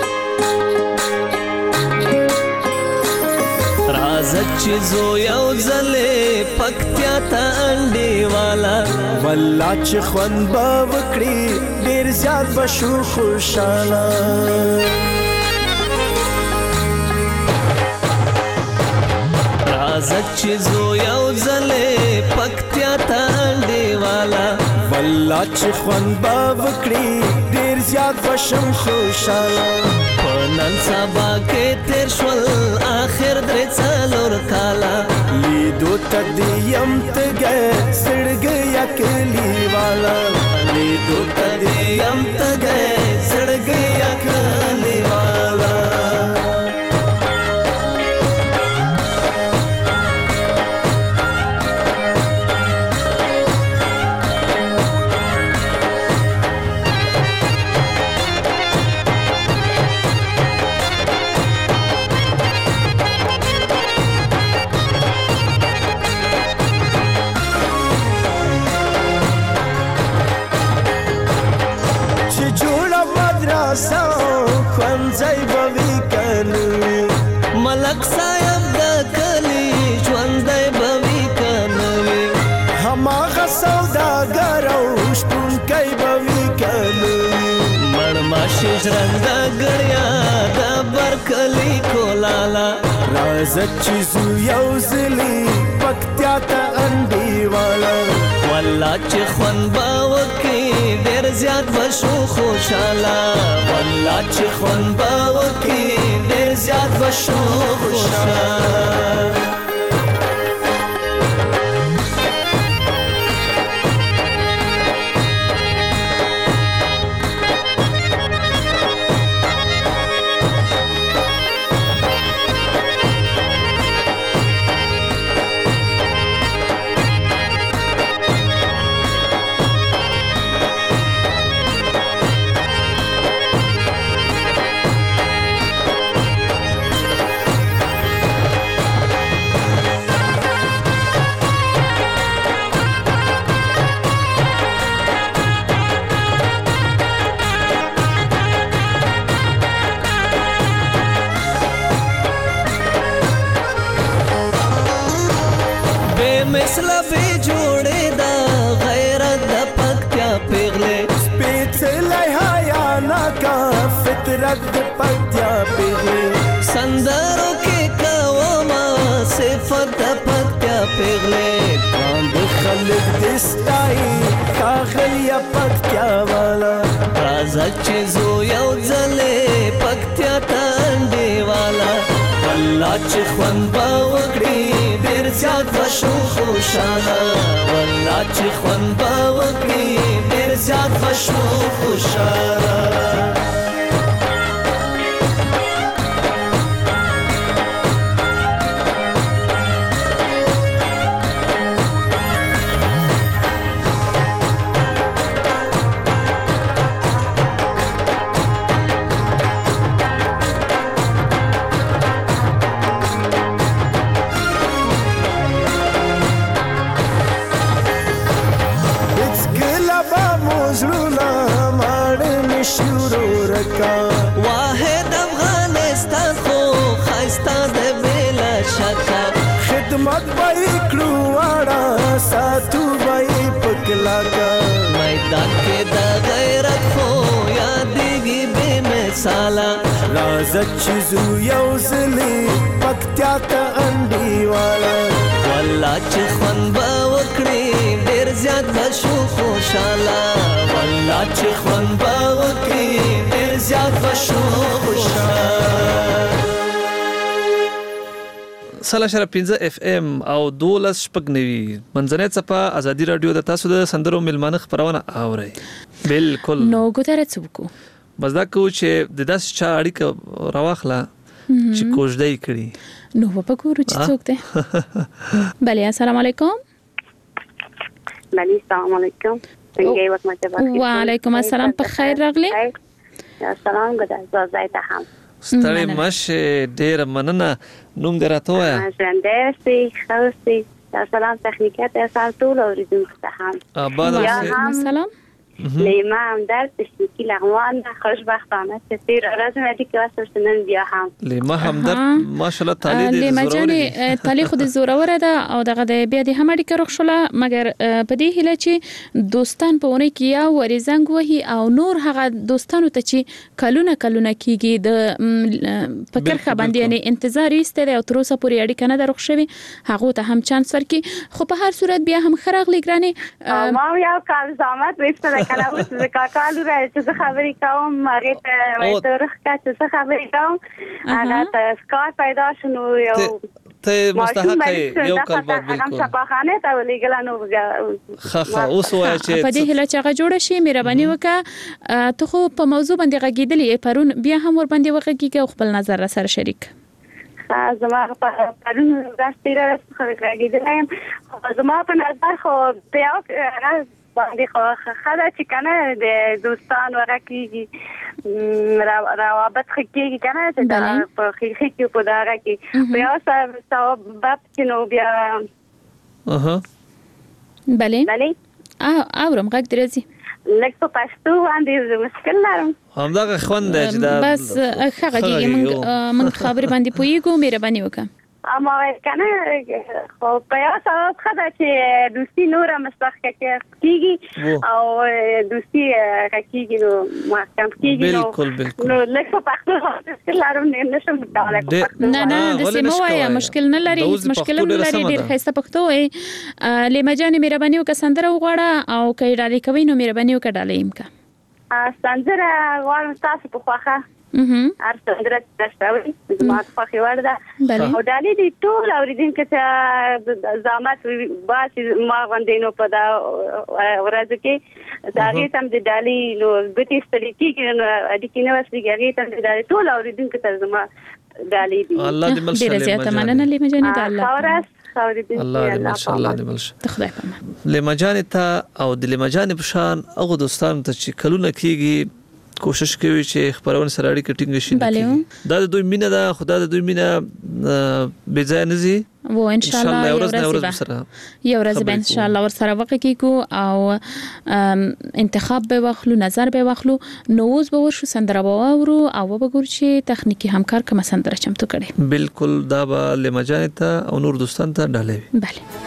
رازک چې زو یو ځلې پکتیا ته انډې والا والله چې خوند به وکړي ډېر زیات به شو خوشاله رازک چې زو یو ځلې پکتیا ته انډې والا والله چې خوند به وکړي ډېر زیات به شم خوشاله نن سبا کې تیر شول آخر درې څلور کاله لیدو ته دې یم تګی زړګی کلی والا لیدو ته دې یم تګی زړګی کلی والا خوانځای بوي کنه ملک صاحب د کلی ژوندای بوي کنه هماغه سوداګر او شپون کوي بوي کنه مړ ماشه ژرنده ګړیا د برکلی کولالا رازک چې زو یو زلی پکتیا ته انډي والا والله چې خوان باوکي ډېر زیات وشو خوشاله والله چې خوان باوکي ډېر زیات وشو خوشاله مثلا به جوړې دا غیرت د پکتیا پیغلې سپېڅلې حیا ناکا فطرت د پکتیا پیغلې سندرو کې کوما صفت د پکتیا پیغلې باندې خلک دستای کاغلیا پکتیا والا رازک چې زو یو ځلې پکتیا تانډې والا والله چې خوان باوکړي ډېر زیات وشو خوشاله والله چې خوان باوکړي ډېر زیات وشو خوشاله کا واحد افغانستان خو خایستا د بلا شکا خدمت بای کړو واړه ساتو بای پکلا کا میدان کې د غیرت خو یادېږي بے مثالا رازت چیزو یو زلی پکتیا ته انډی والا والله چې خوند به وکړي ډېر زیات به شو خوشاله والله چې خوند به وکړي ډېر زیات به شو خوشاله سلا شر 15 اف ام او 12 شپږنوي منځنۍ صفه ازادي رادیو د تاسو د سندرو ملمانه خبرونه اوري بالکل نو ګوتره څوک بس دا کو چې د داس چا اړیکه راوخله چې کوژدای کړي نو په ګورو چې څوک ده بله السلام علیکم بله السلام علیکم څنګه یو وخت وعلیکم السلام په خیر راغلی السلام ګډه زایته هم ستړي مشه ډیر مننه نوم دراته وایا ژوندې سي خوسي السلام تخنیکات اصل ټول اوریدونکو ته هم وعلیکم السلام لیما هم در تشنیکی لغوان خوشبختانه چې تیر ورځ مې دې کې واسه نن بیا هم لیما هم در ماشاءالله تعالی دې لیما جانې تعالی خو دې زوروره ده او دغه د بیا دې هم اړیکه روښله مګر په دې هیله چې دوستان په ونه کې یا ورې زنګ وهي او نور هغه دوستانو ته چې کلونه کیږي د فکر خبرندې یعنی انتظار ایسته دی او تر اوسه پورې اړیکه نه ده روښوي هغه ته هم چانس ورکړي خو په هر صورت بیا هم خراغلی ګرانې ما یو کار زحمت وسته کله اوس د کاکالو راځي چې خبرې کوم ماره ته وایته رخه چې خبرې کوم هغه ته سکار پیدا شنو یو ته مستحق یو کلمه بالکل هم صفاخانه ته ولېګل نو خخه اوس وای چې په دې هله چې هغه جوړ شي مهرباني وکړه ته خو په موضوع باندې غږیدلې پرون بیا هم ور باندې وغږیږي او خپل نظر سره شریک زما په پرون راستي راځي غږیدلم زما په نظر خو بیا باندې خو خدا چې کنه د دوستان ورکیږي روابط خکېږي کنه چې په خېخې کې په دغه کې بیا سبب چې نو بیا بله اورم غږ درځي لکه په پښتو باندې مشکل لرم همدغه خوند چې دا بس هغه کې من خبرې باندې پویګو مهرباني وکړه اما کنه خو په یو سبب خدا چې دوستی نور مستحق کېږي او دوستی کېږي نو محکم کېږي نو لکه پښتو څه لارم نه شم متعلق نه د سیمه وایا مشکل نه لري مشکل نه لري ډیر ښایسته پښتو وي لیما جانې مهرباني وکړه سندره وغواړه او کای ډالې کوي نو مهرباني وکړه ډالې امکا سندره غواړم تاسو په خوخه هر سندره تشوي زما په خیوړ ده او ډالې دي ټول اوریدونکو ته زحمت باسي ما غوندې نو په دا ورځ کې دا هغه تم د ډالې نو ګټي ستړي کېږي نو اډیکې نه وسلي هغه تم د ډالې ټول اوریدونکو ته زما ډالې دي الله دې ملشه ډیره زیاته مننه لیما جانې د الله الله دې ملشه الله دې ملشه خدای پامان لیما جانې ته او د لیما جانې په شان هغه دوستانو ته چې کلونه کېږي کوشش کوي چې خبرونه سره اړیکه ټینګ شي دا د دوی مینه ده خدای د دوی مینه بې ځای نه زی و ان شاء الله یو ورځ به ان شاء الله ور سره وکړو او انتخاب به واخلو نظر به واخلو نو اوس به ورشو سندره به اورو او به ګور چې تخنیکی همکار کوم سندره چمتو کړي بالکل دا به لیما جانې ته او نور دوستان ته ډالې بله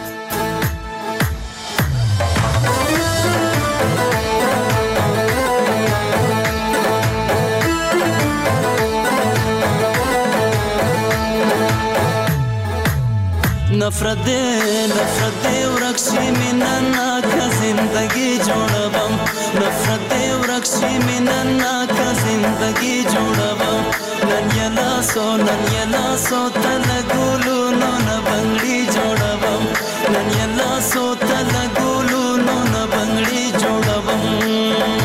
نفرت دے ورکشی مننا کا زندگی جوړبم نفرت دے ورکشی مننا کا زندگی جوړبم نن یلا سو تل ګولو نو نه بنگړي جوړبم نن یلا سو تل ګولو نو نه بنگړي جوړبم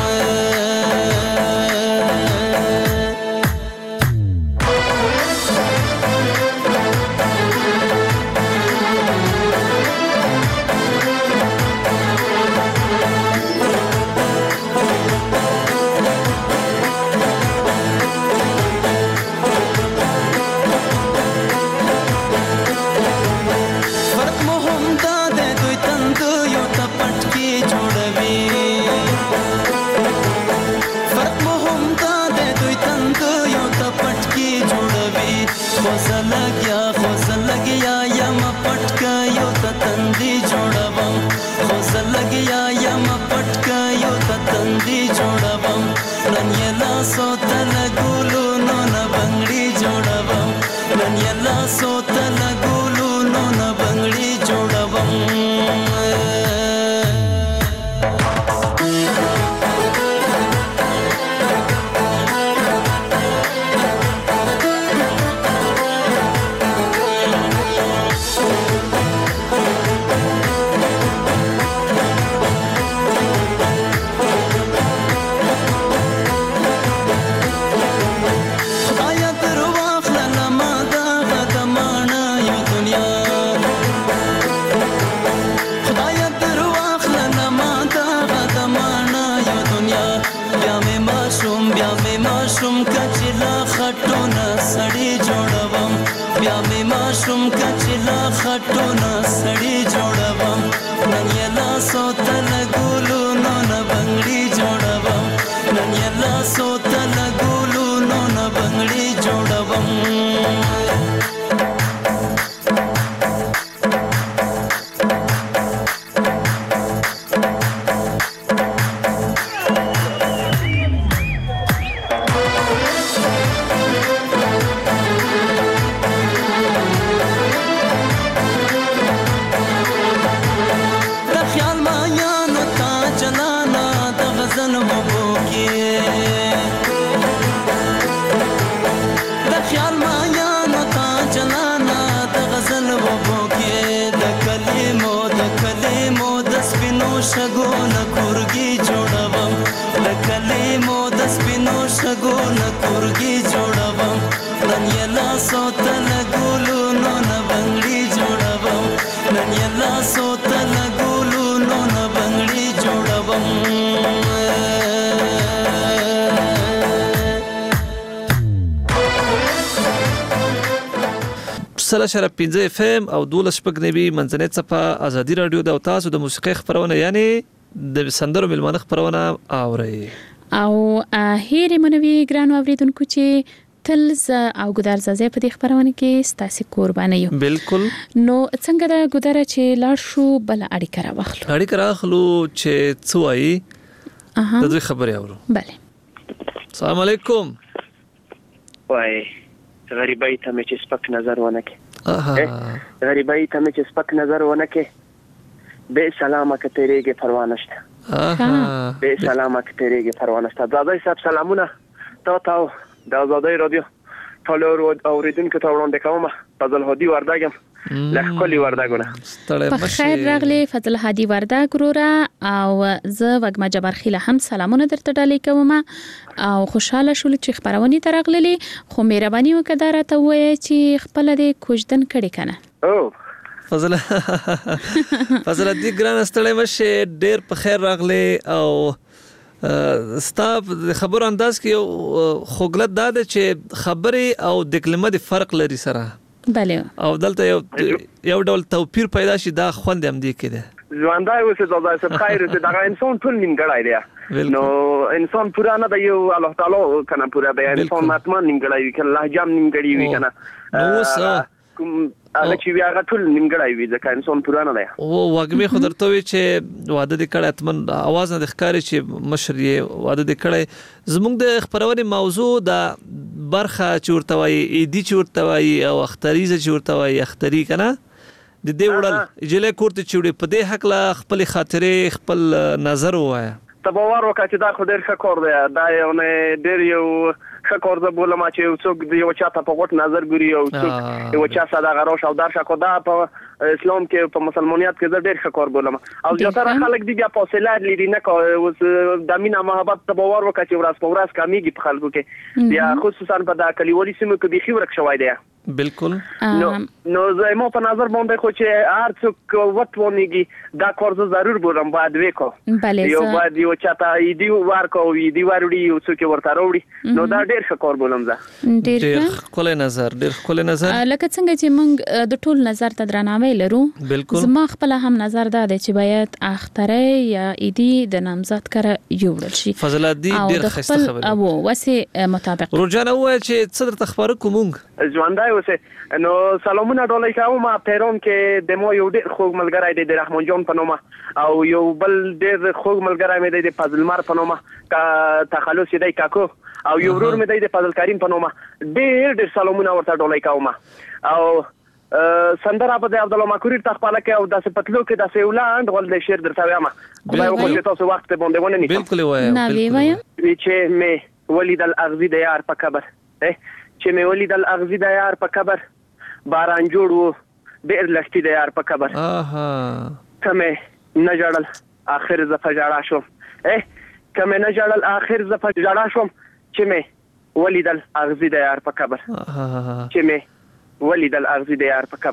کچلا خټونه سړی جوړوم بیا مې ماشوم کچلا خټونه سړی جوړوم نن یې لاسو ته لګولو نو نه بنګړي جوړوم نن یې لاسو ته لګولو نو نه بنګړي جوړوم شګونه کورګي جوړوم د کلمو د سپینو شګونه کورګي جوړوم نن یې لاسو ته لګولو نو نه بنګړي جوړوم نن یې لاسو ته لګولو نو نه بنګړي جوړوم سلا شرف 15 اف ام او 12 منځنۍ صفه ازادي رادیو د تاسو د موسیقي خبرونه یعنی د سندرو ملمانه خبرونه اوري او هیره منوي ګران اوریدونکو چې تل او ګدار زازه په دې خبرونه کې ستاسو قرباني یو بالکل نو څنګه دا ګدار چې لاړ شو بل اړیکه راوخلو چې څوای د دې خبرې اورو bale السلام علیکم وای غریبای ته مې چې سپک نظر ونه کې غریبای ته مې چې سپک نظر ونه کې به سلامه که تیرېږي پروا نشته به سلامه که تیرېږي پروا نشته زادای صاحب سلامونه تاسو د زادای رادیو ټول اوریدونکو ته وړاندې کوم فضل هادي وردګم لکلی وردګونه په خیر راغلی فضل هادي وردګ ورورا او زه وګما جبر خیله هم سلامونه درته ډالې کوم او خوشاله شول چې خبرونه ترغللی خو مهرباني وکړه ته وای چې خپل د کوجدن کړي کنه او فضل دې ګران استړې مشه ډېر په خیر راغلی او ستاپ خبر انداز کې خوګلت داده چې خبرې او د کلمې د فرق لري سره بله او دلته یو ډول توپیر پیدا شي دا خوند هم دی کېده ژوندای اوسه دا څه خیر ته دا انسان ټول نیمګړی دی نو انسان پورا نه دی الله تعالی کنه پورا دی انسان ماتمان نیمګړی وي کنه الله جام نیمګړی وي کنه نو اوس هغه چې بیا ټول نیمګړی وي ځکه انسان پورا نه دی او وګمه خو درته وی چې واده د کړه اتمن आवाज نه د ښکاری چې مشر یې واده د کړه زموږ د خبرونه موضوع د برخه چورتوي ایدی چورتوي او اختریزه چورتوي اختری کنه د دې وړل اجله کوړه چوړي په دې حق لا خپل خاطره خپل نظر وایا تبوار وکړه دا خو ډېر ښه کار دی دا یو نه ډېر یو ښه کار ده بوله ما چې څوک د یو چاته په غوټ نظر ګوري او څوک یو چا ساده غروش او درشه کو دا په اسلام کې په مسلمانیت کې ډېر ښه کار بولم او زیاتره خلک دی بیا فاصله لري نه کو د مینا محبت تبوار وکړه چې ورځ په ورځ کمیږي په خلکو کې بیا خصوصا په دا کلیوالي سیمو کې بيخي ورک شوی دی بالکل نو زمو په نظر باندې خو چې هر څوک وټونیږي دا کار زه ضرور بولم باید وکړو یو باید یو چاته ایدی ورکو ایدی وروړي یو څوک ورته وروړي نو دا ډېر ښه کار بولم زه ډېر خپل نظر لکه څنګه چې موږ د ټول نظر ته درناوی لرو بالکل زما خپل هم نظر ده چې باید اختره یا ایدی د نامزد کړه یوړل شي فضل دی ډېر ښه خبره او وسه مطابق روزانه وای چې صدر تخبر کوم ژوندای اوسه نو سلامونه ډولای کوم پیرون کې د مو یو ډېر خوږ ملګری دی د رحمان جان په نوم او یو بل ډېر خوږ ملګری مې دی د فضل مر په نوم کا تخلص دی کاکو او یو ورور مې دی د فضل کریم په نوم ډېر سلامونه ورته ډولای کوم او سندره په عبد الله مکوری تخپاله کې او د سپتلو کې د سیولاند ول د شعر درته وایم خدای وکړي تاسو وخت ته باندې ونه نیسم بالکل وایم چې مې ولید الاغزی د یار په قبر چې مې ولید الاغزی د یار په قبر باران جوړ وو ډېر لښتي د یار په قبر کمه نه جړل اخر زفه جړا شو کمه نه جړل اخر زفه جړا شو چې مې ولید الاغزی د یار په قبر چې مې ولید الاغزی د یار په قبر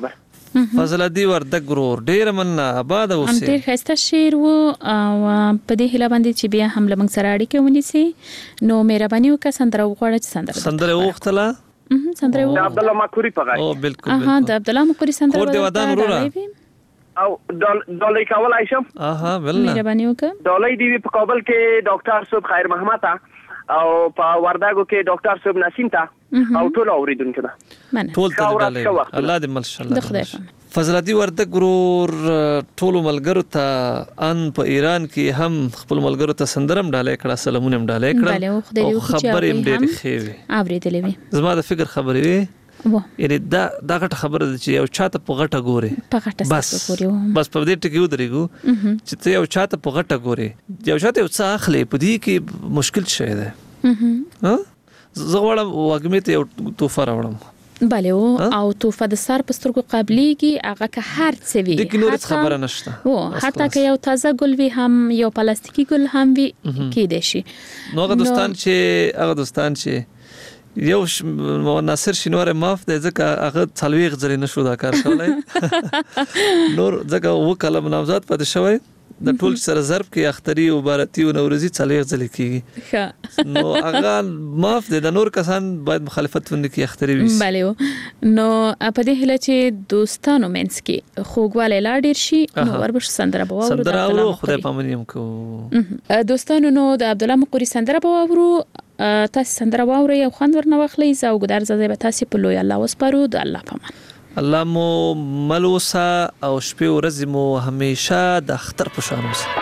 فضل دی وردګ ورور ډیر مننه آباد اوسه ډیر خسته شعر و او په دې هله باندې چې بیا هم لمن سره اړیکه ونیسي نو مهرباني وکړه سندره وغواړه سندره وختله سندره د عبد الله مکوري په غږ او بالکل د عبد الله مکوري سندره کور دی ودان ورور او دولای کول عائشم بل مهرباني وکړه دولای دی په کابل کې ډاکټر صاحب خیر محمد او په وردګو کې ډاکټر صاحب نسیم ته او ټول اوریدونکو ته ټول ته الله دې ماشاءالله فضلاتي وردګ ورور ټول ملګرو ته ان په ایران کې هم خپل ملګرو ته سندرم ډالې کړه سلامونه ډالې کړه او خبرې ډېرې ښې اوریدلې وي زما د فکر خبرې وي یعنی دا غټه خبره ده چې یو چاته په غټه ګوري بس په دې ټکی ودرېګو چې ته یو چاته په غټه ګوري یو چاته یو څه اخلي په دې کې مشکل شي ده زه غواړم واګمې ته یو تحفه راوړم بله او تحفه د سر په سترګو قابلیږي هغه که هر څه وي د نور خبره نشته حتی که یو تازه ګل وي هم یو پلاستیکي ګل هم وي کېدای شي نو هغه دوستان چې یو ناصر شینوار معاف دی ځکه هغه څلويغ ځلې نشو دا کار کولای نور ځکه وکاله نامزاد پاتې شوی د ټول سره ضرب کې اختری او بارتي او نوروزي څلويغ ځلې کیږي نو هغه معاف دی د نور کسان باید مخالفت ونه کوي اختری وي بله نو په دې هله چې دوستانو منځ کې خوګواله لا ډیر شي نو وربش سندره بواورو سندره او خدای پامنیم کو دوستانو نو د عبد الله مقری سندره بواورو تاسو سندره واوري او خوند ورنه واخلي زه او ګدار زده به تاسو په لوی الله وسپارو د الله پامان الله مو ملوسا او شپې ورځې مو همیشه د اختر په شان اوسه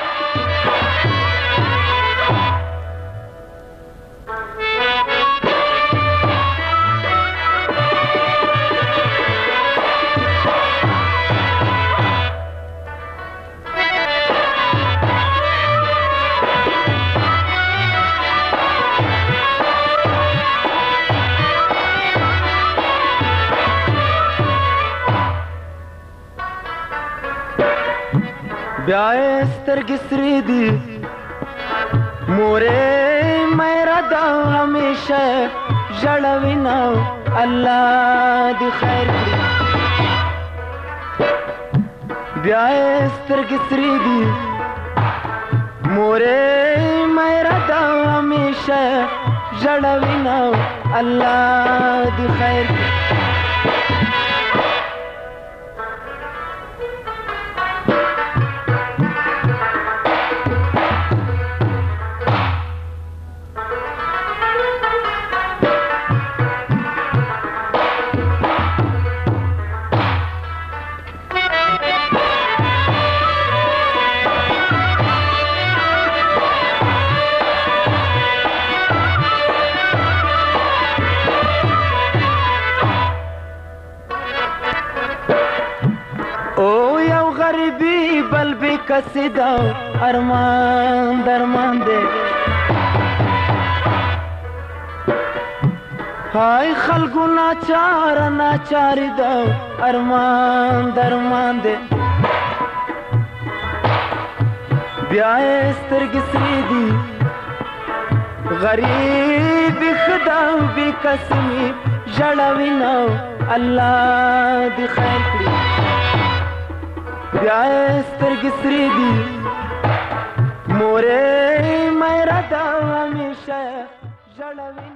بیا سترګې سرې دي مورې مېرا دا همیشه ژړوي نو الله دې خیر کړي بیا سترګې سرې دي مورې مېرا دا همیشه ژړوي نو الله دې خیر کړي کسیدا ارمان درمان دے هاي خلقو ناچار دا ارمان درمان دے بیا سترګې سرې دي غریب خدا بی قسمی ژړوي نو الله دې خیر کړي بیا سترګې سرې دي مورې مېرا دا همیشه ژړوي